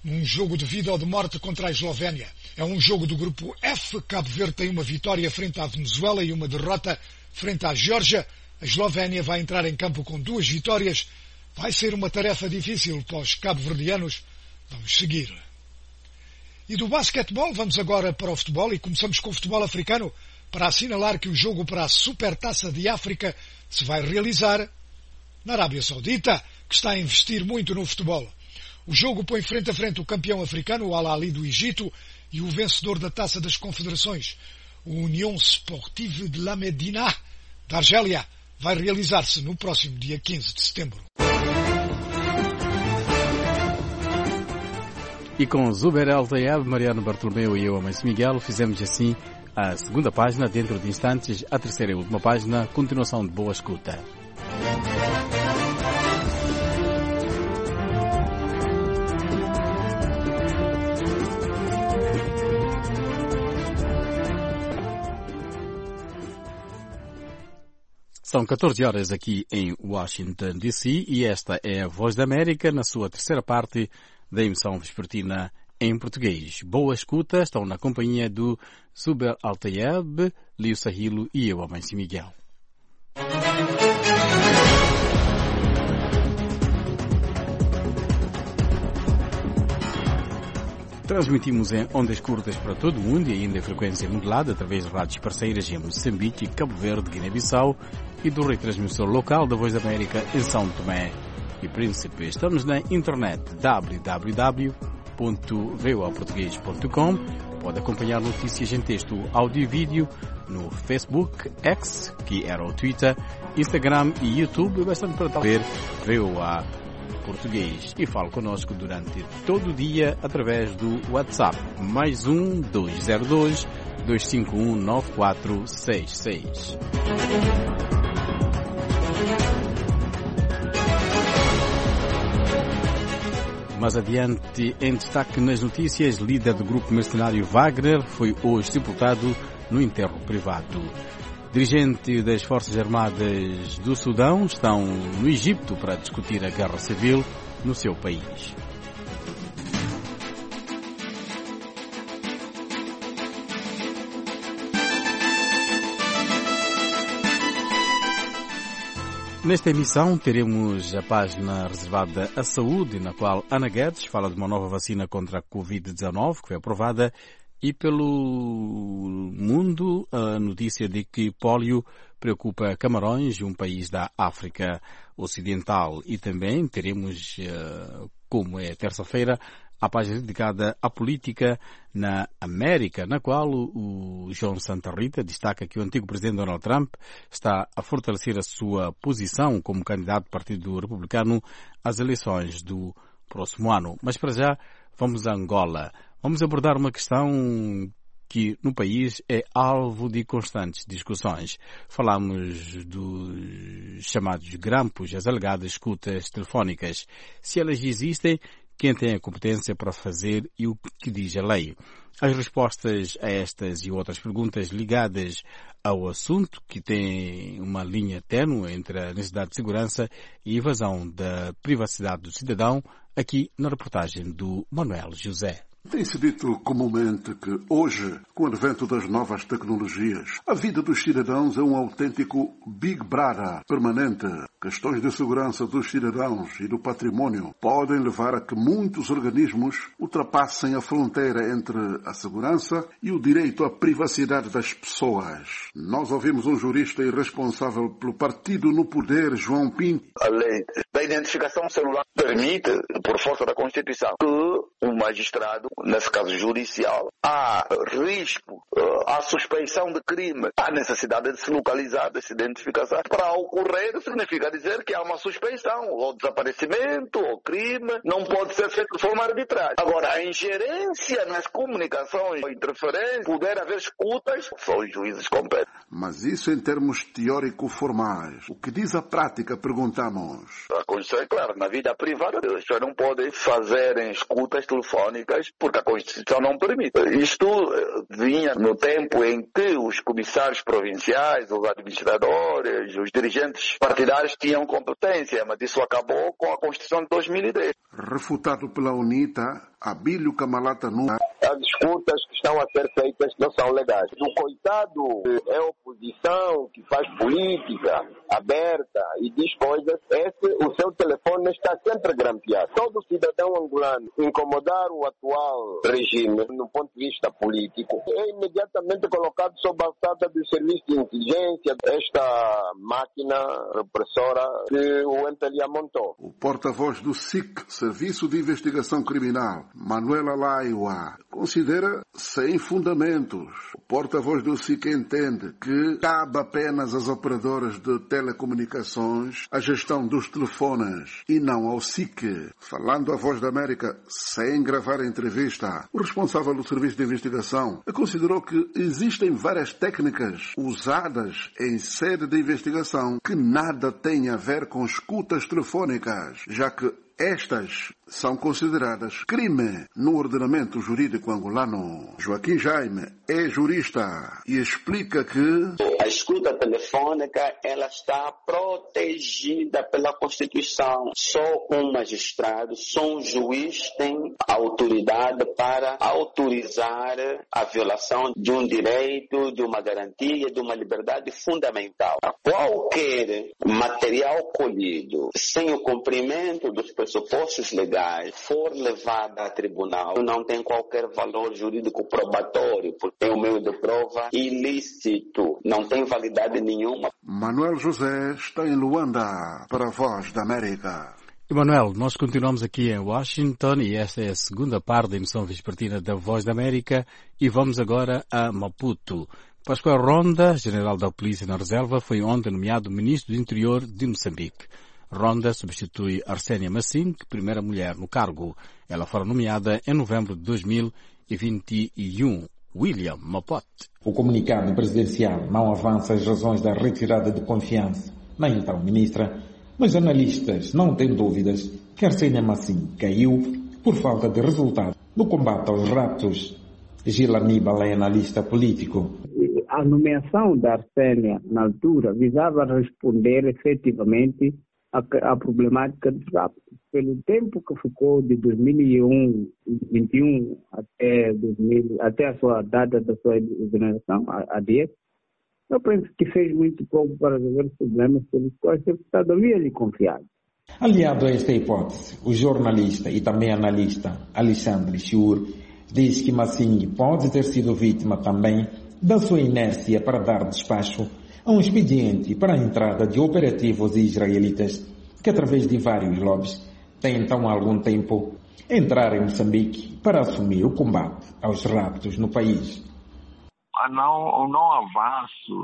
num jogo de vida ou de morte contra a Eslovénia. É um jogo do grupo F. Cabo Verde tem uma vitória frente à Venezuela e uma derrota frente à Geórgia. A Eslovénia vai entrar em campo com duas vitórias. Vai ser uma tarefa difícil para os cabo-verdianos. Vamos seguir. E do basquetebol vamos agora para o futebol e começamos com o futebol africano para assinalar que o jogo para a Supertaça de África se vai realizar na Arábia Saudita, que está a investir muito no futebol. O jogo põe frente a frente o campeão africano, o Al Ahly do Egito, e o vencedor da Taça das Confederações, o União Sportive de La Médina, da Argélia. Vai realizar-se no próximo dia quinze de setembro. E com Zuber El-Tayeb, Mariano Bartolomeu e eu, Amancio Miguel, fizemos assim a segunda página, dentro de instantes, a terceira e última página, continuação de boa escuta. São catorze horas aqui em Washington, D C e esta é a Voz da América na sua terceira parte da emissão vespertina em português. Boa escuta, estão na companhia do Zuber El-Tayeb, Lio Sahilo e eu, Amancio Miguel. Transmitimos em ondas curtas para todo o mundo e ainda em frequência modulada através de rádios parceiras em Moçambique, Cabo Verde, Guiné-Bissau e do retransmissor local da Voz da América em São Tomé e Príncipe. Estamos na internet w w w ponto voa português ponto com. Pode acompanhar notícias em texto, áudio e vídeo no Facebook, X, que era o Twitter, Instagram e YouTube. Bastante para ver V O A Português. E fale connosco durante todo o dia através do WhatsApp. Mais um dois zero dois, dois cinco um, nove quatro seis seis. Mais adiante, em destaque nas notícias, líder do grupo mercenário Wagner foi hoje sepultado no enterro privado. Dirigentes das Forças Armadas do Sudão estão no Egito para discutir a guerra civil no seu país. Nesta emissão teremos a página reservada à saúde, na qual Ana Guedes fala de uma nova vacina contra a covid dezenove que foi aprovada, e pelo mundo a notícia de que pólio preocupa Camarões, um país da África Ocidental. E também teremos, como é terça-feira, a página dedicada à política na América, na qual o João Santa Rita destaca que o antigo presidente Donald Trump está a fortalecer a sua posição como candidato do Partido Republicano às eleições do próximo ano. Mas para já, vamos a Angola. Vamos abordar uma questão que no país é alvo de constantes discussões. Falamos dos chamados grampos, as alegadas escutas telefónicas. Se elas existem, quem tem a competência para fazer e o que diz a lei? As respostas a estas e outras perguntas ligadas ao assunto, que tem uma linha ténue entre a necessidade de segurança e evasão da privacidade do cidadão, aqui na reportagem do Manuel José. Tem-se dito comumente que hoje, com o advento das novas tecnologias, a vida dos cidadãos é um autêntico Big Brother permanente. Questões de segurança dos cidadãos e do património podem levar a que muitos organismos ultrapassem a fronteira entre a segurança e o direito à privacidade das pessoas. Nós ouvimos um jurista e responsável pelo partido no poder, João Pinto. A lei da identificação celular permite, por força da Constituição, que o magistrado, nesse caso judicial, há risco, há suspeição de crime, há necessidade de se localizar, de se identificar. Para ocorrer, significa dizer que há uma suspeição, ou desaparecimento, ou crime, não pode ser feito de forma arbitrária. Agora, a ingerência nas comunicações, a interferência, poder haver escutas, só os juízes competem. Mas isso em termos teórico-formais. O que diz a prática, perguntamos. A Constituição é clara, na vida privada, as pessoas não podem fazer escutas telefónicas porque a Constituição não permite. Isto vinha no no tempo em que os comissários provinciais, os administradores, os dirigentes partidários tinham competência, mas isso acabou com a Constituição de dois mil e dez. Refutado pela UNITA, Abílio Camalata Nunes. As escutas que estão a ser feitas não são legais. O coitado é a oposição que faz política aberta e diz coisas, esse, o seu telefone está sempre grampeado. Todo cidadão angolano incomodar o atual regime, no ponto de vista político, é imediatamente colocado sob a alçada do serviço de inteligência, esta máquina repressora que o M P L A montou. O porta-voz do S I C, Serviço de Investigação Criminal, Manuela Laiwa, considera sem fundamentos. O porta-voz do S I C entende que cabe apenas às operadoras de telecomunicações a gestão dos telefones e não ao S I C. Falando à Voz da América sem gravar a entrevista, o responsável do Serviço de Investigação considerou que existem várias técnicas usadas em sede de investigação que nada têm a ver com escutas telefônicas, já que estas são consideradas crime no ordenamento jurídico angolano. Joaquim Jaime é jurista e explica que a escuta telefônica ela está protegida pela Constituição. Só um magistrado, só um juiz tem autoridade para autorizar a violação de um direito, de uma garantia, de uma liberdade fundamental. Qualquer material colhido sem o cumprimento dos pressupostos legais for levado a tribunal, não tem qualquer valor jurídico probatório, porque é um meio de prova ilícito, não tem validade nenhuma. Manuel José está em Luanda para a Voz da América. Emanuel, nós continuamos aqui em Washington e esta é a segunda parte da emissão vespertina da Voz da América e vamos agora a Maputo. Pascoal Ronda, general da Polícia na Reserva, foi ontem nomeado Ministro do Interior de Moçambique. Ronda substitui Arsénia Massim, primeira mulher no cargo. Ela fora nomeada em novembro de dois mil e vinte e um. William Mapote. O comunicado presidencial não avança as razões da retirada de confiança na então ministra, mas analistas não têm dúvidas que Arsénia Massim caiu por falta de resultado no combate aos raptos. Gil Aníbal é analista político. A nomeação da Arsénia, na altura, visava responder efetivamente à problemática dos raptos. Pelo tempo que ficou de dois mil e um, vinte e um até, dois mil, até a sua data da sua exoneração, a dez, eu penso que fez muito pouco para resolver os problemas pelos quais o Estado havia lhe confiado. Aliado a esta hipótese, o jornalista e também analista Alexandre Chur diz que Massim pode ter sido vítima também da sua inércia para dar despacho a um expediente para a entrada de operativos israelitas que, através de vários lobbies, tentam há algum tempo entrar em Moçambique para assumir o combate aos raptos no país. Não, o não avanço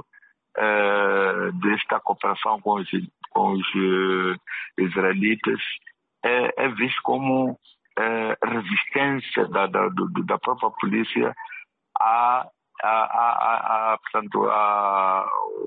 eh, desta cooperação com os, com os eh, israelitas é, é visto como eh, resistência da, da, do, da própria polícia a A, a, a, portanto, a,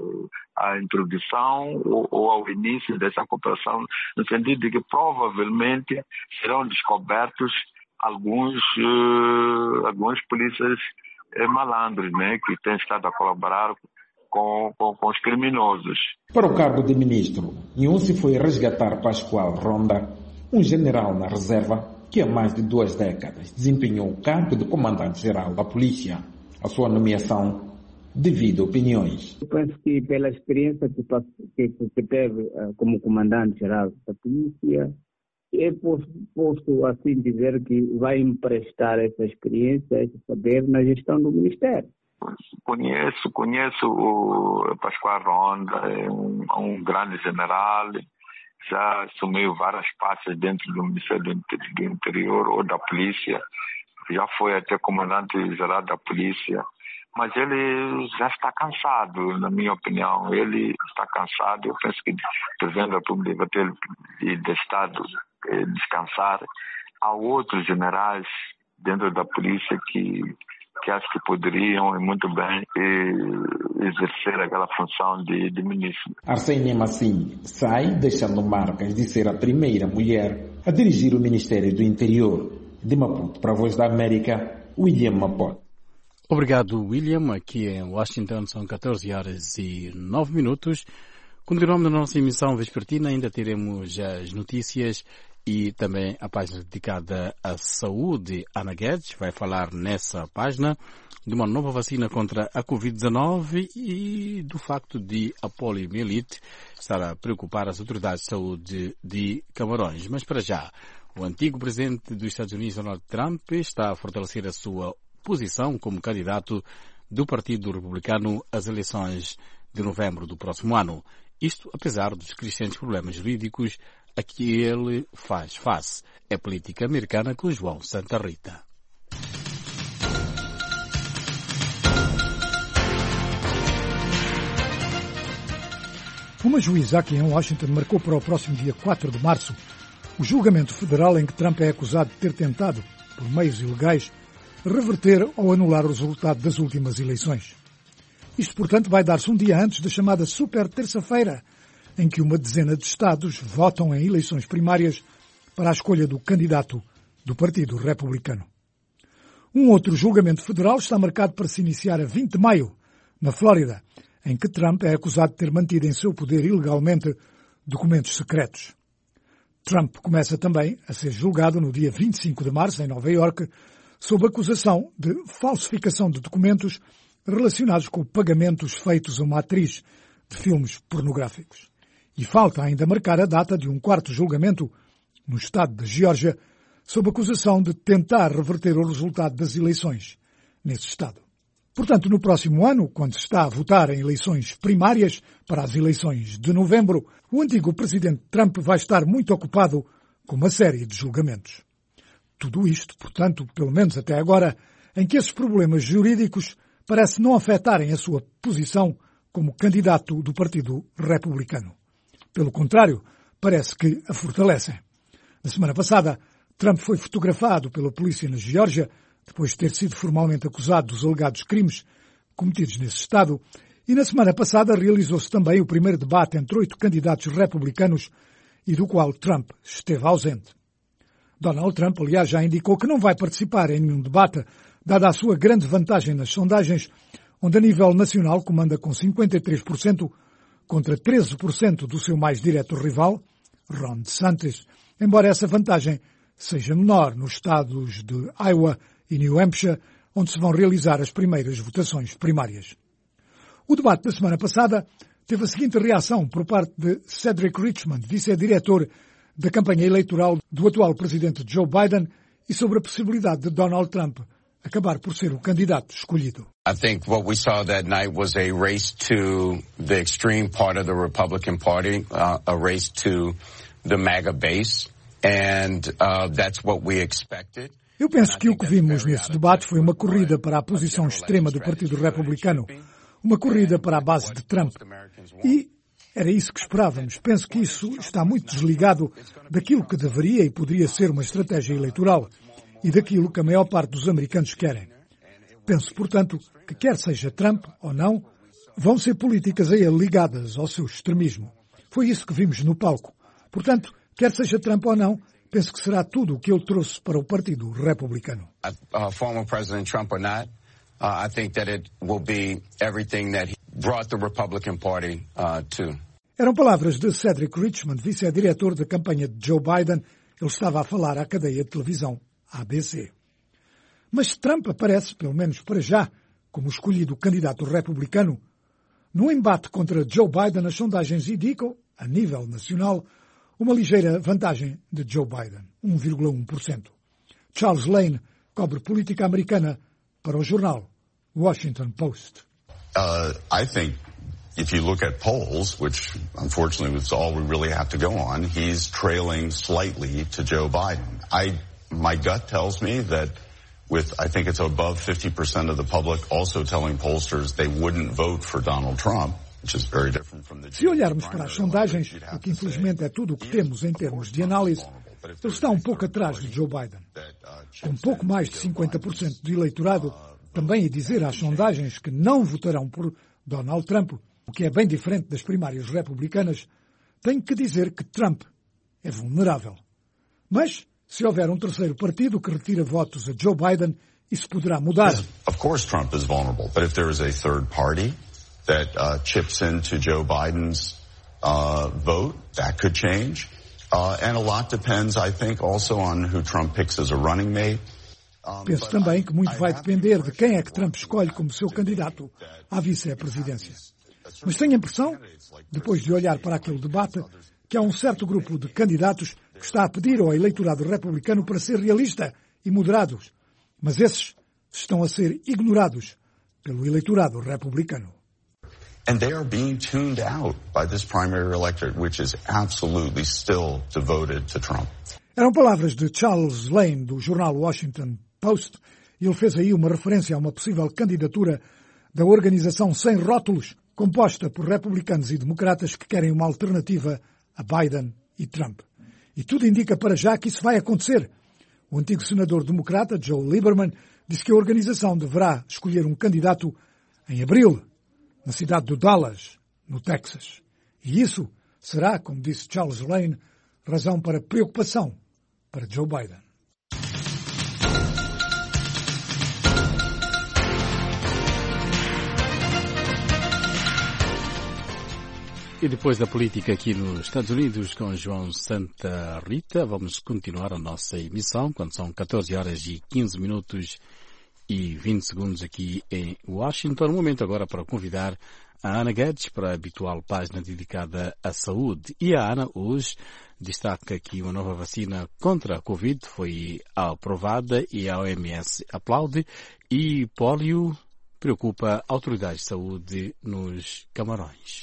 a introdução ou, ou ao início dessa cooperação, no sentido de que provavelmente serão descobertos alguns, uh, alguns polícias uh, malandros, né, que têm estado a colaborar com, com, com os criminosos. Para o cargo de ministro, Nhussi foi resgatar Pascoal Ronda, um general na reserva que há mais de duas décadas desempenhou o cargo de comandante-geral da polícia. A sua nomeação devido a opiniões. Eu penso que pela experiência que, que, que teve uh, como comandante-geral da polícia, eu posso, posso assim dizer que vai emprestar essa experiência, esse saber na gestão do Ministério. Conheço, conheço o Pascoal Ronda, é um, um grande general, já assumiu várias pastas dentro do Ministério do Interior ou da Polícia. Já foi até comandante-geral da polícia, mas ele já está cansado, na minha opinião. Ele está cansado. Eu penso que o presidente da República vai ter de Estado descansar. Há outros generais dentro da polícia que, que acho que poderiam, e muito bem, exercer aquela função de, de ministro. Arsénia Massim sai, deixando marcas de ser a primeira mulher a dirigir o Ministério do Interior. De Maputo para a Voz da América, William Mapote. Obrigado, William. Aqui em Washington são catorze horas e nove minutos. Continuamos na nossa emissão vespertina, ainda teremos as notícias e também a página dedicada à saúde. Ana Guedes vai falar nessa página de uma nova vacina contra a covid dezenove e do facto de a poliomielite estar a preocupar as autoridades de saúde de Camarões. Mas para já, o antigo presidente dos Estados Unidos, Donald Trump, está a fortalecer a sua posição como candidato do Partido Republicano às eleições de novembro do próximo ano. Isto apesar dos crescentes problemas jurídicos a que ele faz face. É política americana com João Santa Rita. Uma juíza aqui em Washington marcou para o próximo dia quatro de março o julgamento federal em que Trump é acusado de ter tentado, por meios ilegais, reverter ou anular o resultado das últimas eleições. Isto, portanto, vai dar-se um dia antes da chamada Super Terça-feira, em que uma dezena de estados votam em eleições primárias para a escolha do candidato do Partido Republicano. Um outro julgamento federal está marcado para se iniciar a vinte de maio, na Flórida, em que Trump é acusado de ter mantido em seu poder ilegalmente documentos secretos. Trump começa também a ser julgado no dia vinte e cinco de março, em Nova Iorque, sob acusação de falsificação de documentos relacionados com pagamentos feitos a uma atriz de filmes pornográficos. E falta ainda marcar a data de um quarto julgamento no estado de Geórgia, sob acusação de tentar reverter o resultado das eleições nesse estado. Portanto, no próximo ano, quando se está a votar em eleições primárias para as eleições de novembro, o antigo presidente Trump vai estar muito ocupado com uma série de julgamentos. Tudo isto, portanto, pelo menos até agora, em que esses problemas jurídicos parece não afetarem a sua posição como candidato do Partido Republicano. Pelo contrário, parece que a fortalecem. Na semana passada, Trump foi fotografado pela polícia na Geórgia, depois de ter sido formalmente acusado dos alegados crimes cometidos nesse estado, e na semana passada realizou-se também o primeiro debate entre oito candidatos republicanos e do qual Trump esteve ausente. Donald Trump, aliás, já indicou que não vai participar em nenhum debate, dada a sua grande vantagem nas sondagens, onde a nível nacional comanda com cinquenta e três por cento contra treze por cento do seu mais direto rival, Ron DeSantis, embora essa vantagem seja menor nos estados de Iowa e New Hampshire, onde se vão realizar as primeiras votações primárias. O debate da semana passada teve a seguinte reação por parte de Cedric Richmond, vice-diretor da campanha eleitoral do atual presidente Joe Biden, e sobre a possibilidade de Donald Trump acabar por ser o candidato escolhido. I think what we saw that night was a race to the extreme part of the Republican Party, uh, a race to the MAGA base, and uh, that's what we expected. Eu penso que o que vimos nesse debate foi uma corrida para a posição extrema do Partido Republicano, uma corrida para a base de Trump. E era isso que esperávamos. Penso que isso está muito desligado daquilo que deveria e poderia ser uma estratégia eleitoral e daquilo que a maior parte dos americanos querem. Penso, portanto, que quer seja Trump ou não, vão ser políticas a ele ligadas ao seu extremismo. Foi isso que vimos no palco. Portanto, quer seja Trump ou não, penso que será tudo o que ele trouxe para o Partido Republicano. Uh, former President Trump or not, uh, I think that it will be everything that he brought the Republican Party uh, to. Eram palavras de Cedric Richmond, vice-diretor da campanha de Joe Biden. Ele estava a falar à cadeia de televisão A B C. Mas Trump aparece, pelo menos para já, como escolhido candidato republicano. No embate contra Joe Biden, as sondagens indicam, a nível nacional, uma ligeira vantagem de Joe Biden, um vírgula um por cento. Charles Lane cobre política americana para o jornal Washington Post. Uh, I think if you look at polls, which unfortunately is all we really have to go on, he's trailing slightly to Joe Biden. I, my gut tells me that with, I think it's above fifty percent of the public also telling pollsters they wouldn't vote for Donald Trump. Se olharmos para as sondagens, o que infelizmente é tudo o que temos em termos de análise, ele está um pouco atrás de Joe Biden. Com pouco mais de cinquenta por cento do eleitorado, também a dizer às sondagens que não votarão por Donald Trump, o que é bem diferente das primárias republicanas, tenho que dizer que Trump é vulnerável. Mas, se houver um terceiro partido que retira votos a Joe Biden isso poderá mudar. Of course Trump is vulnerable, but if there is a third party that uh, chips into Joe Biden's uh, vote, that could change. Uh, and a lot depends, I think, also on who Trump picks as a running mate. Um, Penso também que muito vai depender de quem é que Trump escolhe como seu candidato à vice-presidência. Mas tenho a impressão, depois de olhar para aquele debate, que há um certo grupo de candidatos que está a pedir ao eleitorado republicano para ser realista e moderados. Mas esses estão a ser ignorados pelo eleitorado republicano. And they are being tuned out by this primary electorate, which is absolutely still devoted to Trump. Eram palavras de Charles Lane, do jornal Washington Post, e ele fez aí uma referência a uma possível candidatura da organização Sem Rótulos, composta por republicanos e democratas que querem uma alternativa a Biden e Trump. E tudo indica para já que isso vai acontecer. O antigo senador democrata, Joe Lieberman, disse que a organização deverá escolher um candidato em abril, na cidade de Dallas, no Texas. E isso será, como disse Charles Lane, razão para preocupação para Joe Biden. E depois da política aqui nos Estados Unidos com João Santa Rita, vamos continuar a nossa emissão quando são catorze horas e quinze minutos e vinte segundos aqui em Washington. Um momento agora para convidar a Ana Guedes para a habitual página dedicada à saúde. E a Ana hoje destaca que uma nova vacina contra a Covid foi aprovada e a O M S aplaude, e pólio preocupa autoridades de saúde nos Camarões.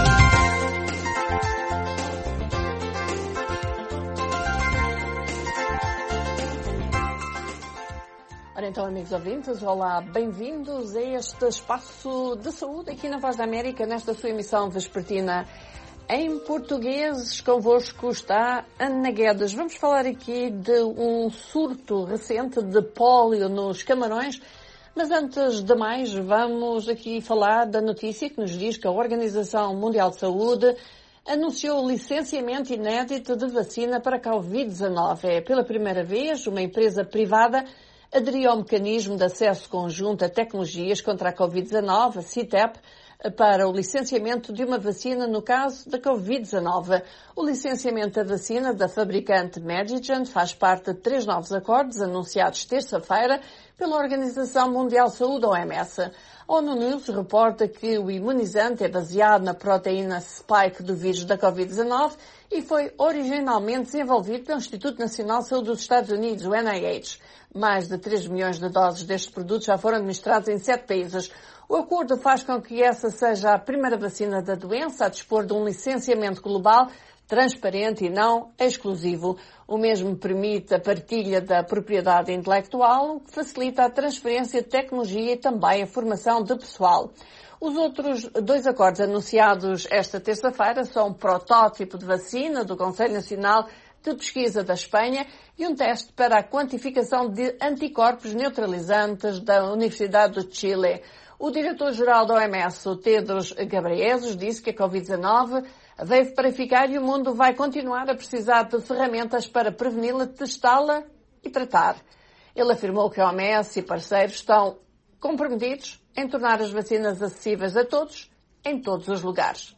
Ora então, amigos ouvintes, olá, bem-vindos a este espaço de saúde aqui na Voz da América, nesta sua emissão vespertina em português. Convosco está Ana Guedes. Vamos falar aqui de um surto recente de pólio nos Camarões, mas antes de mais vamos aqui falar da notícia que nos diz que a Organização Mundial de Saúde anunciou o licenciamento inédito de vacina para a covid dezanove. É pela primeira vez uma empresa privada aderiu ao mecanismo de acesso conjunto a tecnologias contra a covid dezanove, a C I T E P, para o licenciamento de uma vacina no caso da covid dezanove. O licenciamento da vacina da fabricante Medigen faz parte de três novos acordos anunciados terça-feira pela Organização Mundial de Saúde, O M S. A ONU News reporta que o imunizante é baseado na proteína spike do vírus da covid dezanove e foi originalmente desenvolvido pelo Instituto Nacional de Saúde dos Estados Unidos, o N I H. Mais de três milhões de doses deste produto já foram administrados em sete países. O acordo faz com que essa seja a primeira vacina da doença a dispor de um licenciamento global transparente e não exclusivo. O mesmo permite a partilha da propriedade intelectual, o que facilita a transferência de tecnologia e também a formação de pessoal. Os outros dois acordos anunciados esta terça-feira são um protótipo de vacina do Conselho Nacional de Pesquisa da Espanha e um teste para a quantificação de anticorpos neutralizantes da Universidade do Chile. O diretor-geral da O M S, o Tedros Ghebreyesus, disse que a covid dezanove veio para ficar e o mundo vai continuar a precisar de ferramentas para preveni-la, testá-la e tratar. Ele afirmou que a O M S e parceiros estão comprometidos em tornar as vacinas acessíveis a todos, em todos os lugares.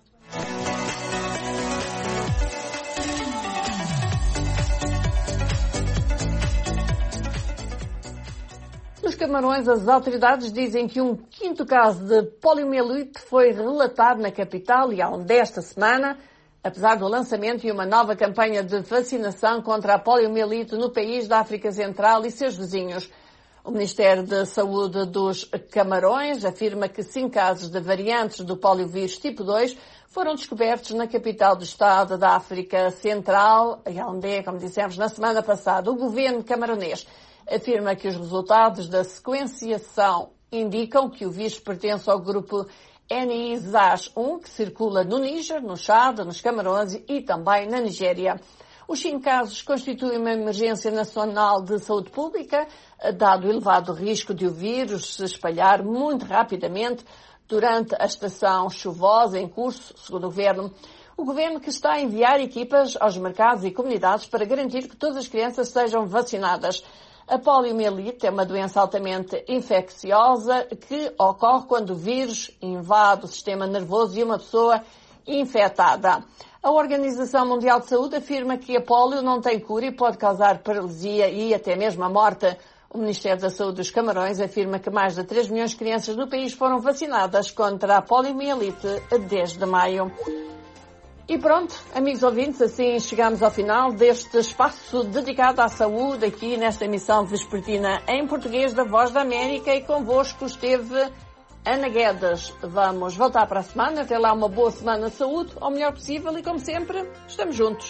Nos Camarões, as autoridades dizem que um quinto caso de poliomielite foi relatado na capital e ao desta semana, apesar do lançamento de uma nova campanha de vacinação contra a poliomielite no país da África Central e seus vizinhos. O Ministério da Saúde dos Camarões afirma que cinco casos de variantes do poliovírus tipo dois foram descobertos na capital do estado da África Central, Yaoundé, como dissemos na semana passada. O governo camaronês afirma que os resultados da sequenciação indicam que o vírus pertence ao grupo N I S A S um, que circula no Níger, no Chad, nos Camarões e também na Nigéria. Os cinco casos constituem uma emergência nacional de saúde pública, dado o elevado risco de o vírus se espalhar muito rapidamente durante a estação chuvosa em curso, segundo o governo. O governo que está a enviar equipas aos mercados e comunidades para garantir que todas as crianças sejam vacinadas. A poliomielite é uma doença altamente infecciosa que ocorre quando o vírus invade o sistema nervoso de uma pessoa infectada. A Organização Mundial de Saúde afirma que a polio não tem cura e pode causar paralisia e até mesmo a morte. O Ministério da Saúde dos Camarões afirma que mais de três milhões de crianças no país foram vacinadas contra a poliomielite desde maio. E pronto, amigos ouvintes, assim chegamos ao final deste espaço dedicado à saúde aqui nesta emissão vespertina em português da Voz da América, e convosco esteve Ana Guedes. Vamos voltar para a semana. Até lá, uma boa semana de saúde, ao melhor possível, e como sempre, estamos juntos.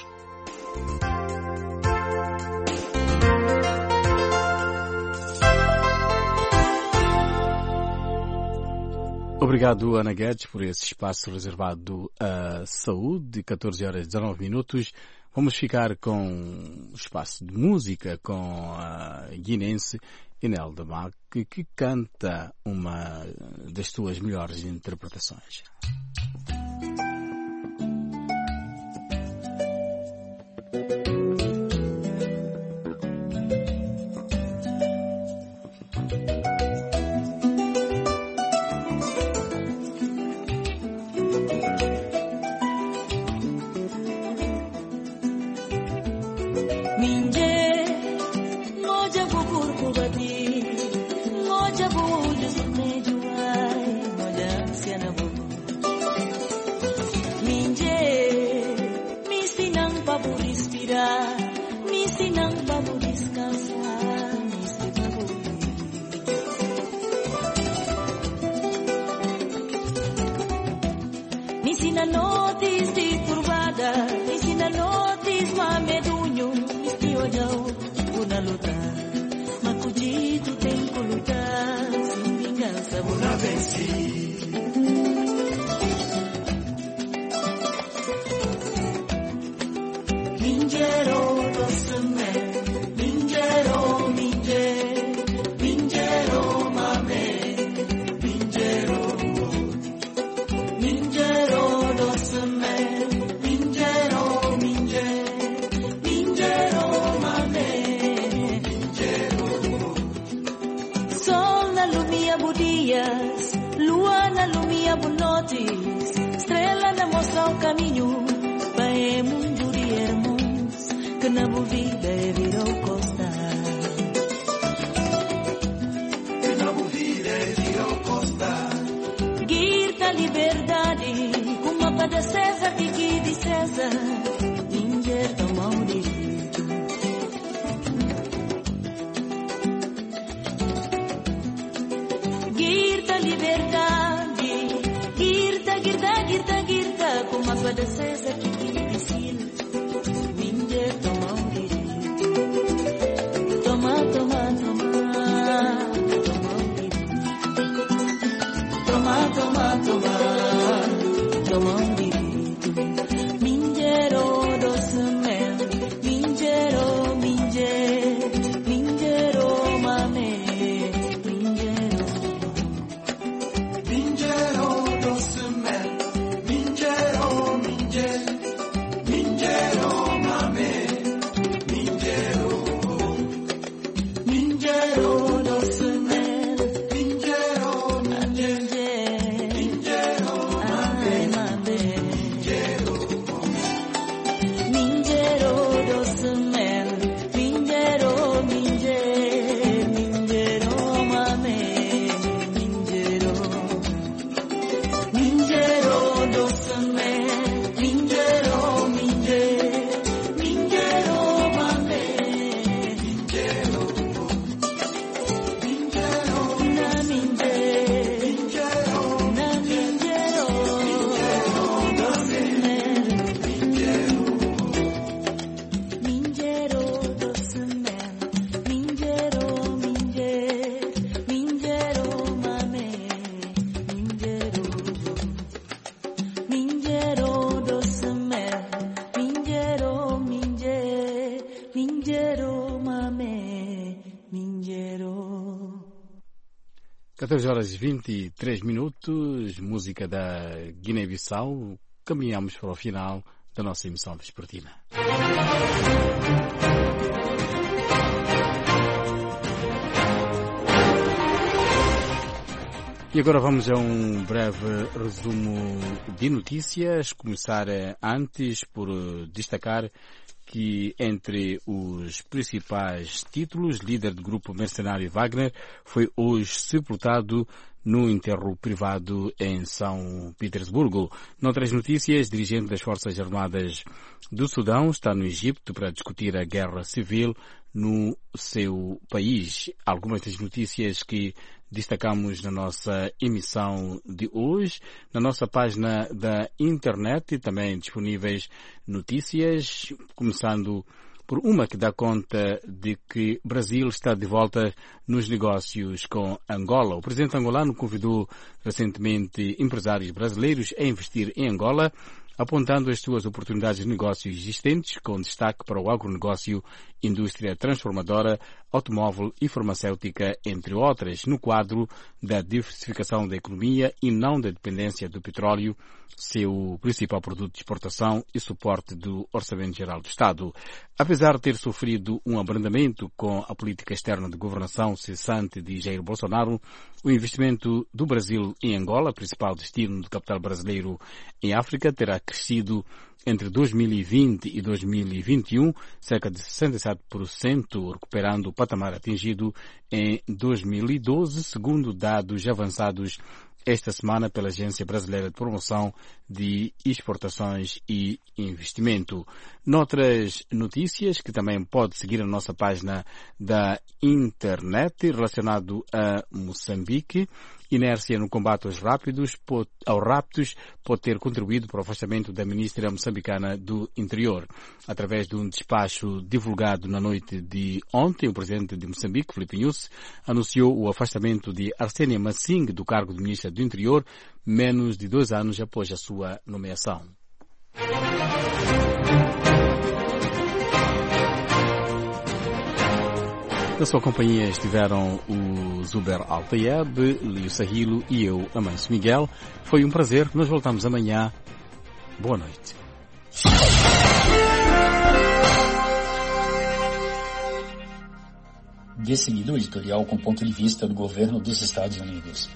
Obrigado, Ana Guedes, por esse espaço reservado à saúde. catorze horas e dezanove minutos. Vamos ficar com um espaço de música com a guinense Imelda Mac, que canta uma das suas melhores interpretações. catorze horas e vinte e três minutos, música da Guiné-Bissau. Caminhamos para o final da nossa emissão vespertina. E agora vamos a um breve resumo de notícias. Começar antes por destacar que entre os principais títulos, líder do grupo mercenário Wagner foi hoje sepultado no enterro privado em São Petersburgo. Noutras notícias, dirigente das Forças Armadas do Sudão está no Egito para discutir a guerra civil no seu país. Algumas das notícias que destacamos na nossa emissão de hoje, na nossa página da internet, também disponíveis notícias, começando por uma que dá conta de que Brasil está de volta nos negócios com Angola. O presidente angolano convidou recentemente empresários brasileiros a investir em Angola, apontando as suas oportunidades de negócio existentes, com destaque para o agronegócio, indústria transformadora, automóvel e farmacêutica, entre outras, no quadro da diversificação da economia e não da dependência do petróleo, seu principal produto de exportação e suporte do Orçamento Geral do Estado. Apesar de ter sofrido um abrandamento com a política externa de governação cessante de Jair Bolsonaro, o investimento do Brasil em Angola, principal destino do capital brasileiro em África, terá crescido entre dois mil e vinte e dois mil e vinte e um, cerca de sessenta e sete por cento, recuperando o patamar atingido em dois mil e doze, segundo dados avançados esta semana pela Agência Brasileira de Promoção de Exportações e Investimento. Noutras notícias, que também pode seguir a nossa página da internet, relacionado a Moçambique, inércia no combate aos rápidos, pode, aos raptos pode ter contribuído para o afastamento da ministra moçambicana do Interior. Através de um despacho divulgado na noite de ontem, o presidente de Moçambique, Filipe Nyusi, anunciou o afastamento de Arsênia Masing do cargo de ministra do Interior, menos de dois anos após a sua nomeação. Na sua companhia estiveram o Zuber Al-Tayeb, Lio Sahilo e eu, Amancio Miguel. Foi um prazer. Nós voltamos amanhã. Boa noite. De seguida, o editorial com ponto de vista do governo dos Estados Unidos.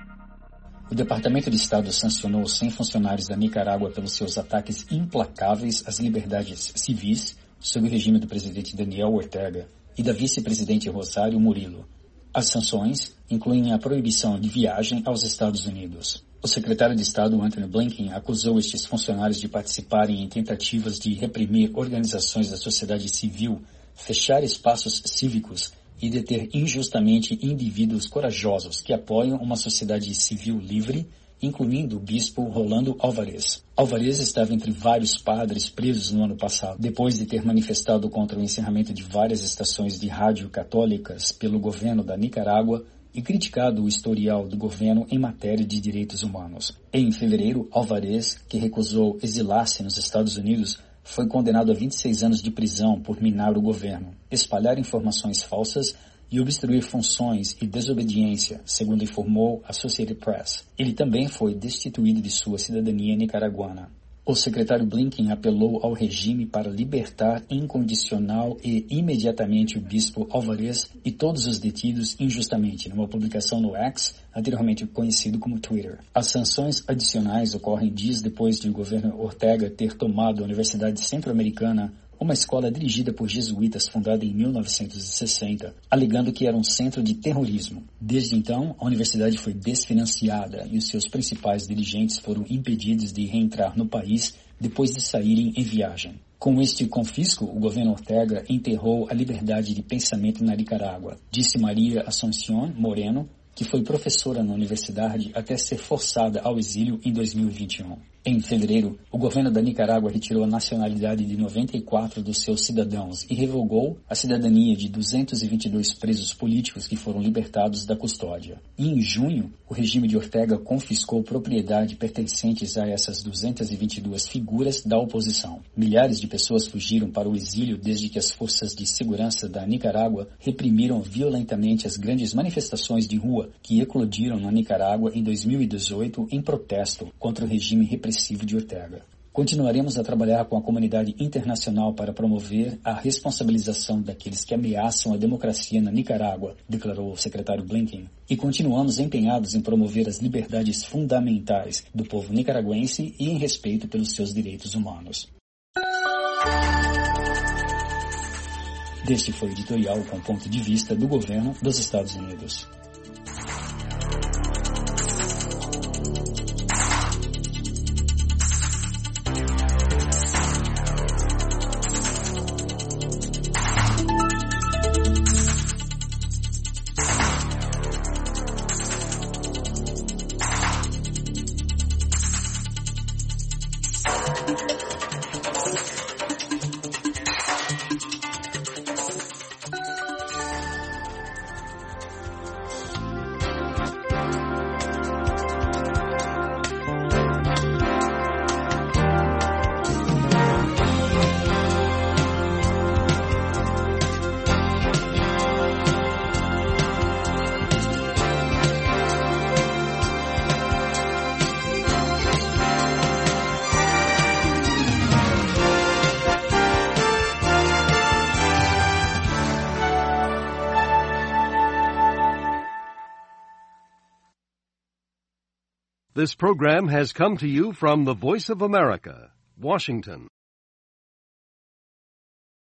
O Departamento de Estado sancionou cem funcionários da Nicarágua pelos seus ataques implacáveis às liberdades civis sob o regime do presidente Daniel Ortega e da vice-presidente Rosário Murilo. As sanções incluem a proibição de viagem aos Estados Unidos. O secretário de Estado Antony Blinken acusou estes funcionários de participarem em tentativas de reprimir organizações da sociedade civil, fechar espaços cívicos e deter injustamente indivíduos corajosos que apoiam uma sociedade civil livre, incluindo o bispo Rolando Alvarez. Alvarez estava entre vários padres presos no ano passado, depois de ter manifestado contra o encerramento de várias estações de rádio católicas pelo governo da Nicarágua e criticado o historial do governo em matéria de direitos humanos. Em fevereiro, Alvarez, que recusou exilar-se nos Estados Unidos, foi condenado a vinte e seis anos de prisão por minar o governo, espalhar informações falsas e obstruir funções e desobediência, segundo informou a Associated Press. Ele também foi destituído de sua cidadania nicaragüana. O secretário Blinken apelou ao regime para libertar incondicional e imediatamente o bispo Alvarez e todos os detidos injustamente, numa publicação no X, anteriormente conhecido como Twitter. As sanções adicionais ocorrem dias depois de o governo Ortega ter tomado a Universidade Centro-Americana, uma escola dirigida por jesuítas fundada em mil novecentos e sessenta, alegando que era um centro de terrorismo. Desde então, a universidade foi desfinanciada e os seus principais dirigentes foram impedidos de reentrar no país depois de saírem em viagem. Com este confisco, o governo Ortega enterrou a liberdade de pensamento na Nicarágua, disse Maria Assunción Moreno, que foi professora na universidade até ser forçada ao exílio em dois mil e vinte e um. Em fevereiro, o governo da Nicarágua retirou a nacionalidade de noventa e quatro dos seus cidadãos e revogou a cidadania de duzentos e vinte e dois presos políticos que foram libertados da custódia. E em junho, o regime de Ortega confiscou propriedade pertencentes a essas duzentas e vinte e duas figuras da oposição. Milhares de pessoas fugiram para o exílio desde que as forças de segurança da Nicarágua reprimiram violentamente as grandes manifestações de rua que eclodiram na Nicarágua em dois mil e dezoito em protesto contra o regime repressivo de Ortega. Continuaremos a trabalhar com a comunidade internacional para promover a responsabilização daqueles que ameaçam a democracia na Nicarágua, declarou o secretário Blinken. E continuamos empenhados em promover as liberdades fundamentais do povo nicaragüense e em respeito pelos seus direitos humanos. Este foi o editorial com ponto de vista do governo dos Estados Unidos. This program has come to you from the Voice of America, Washington.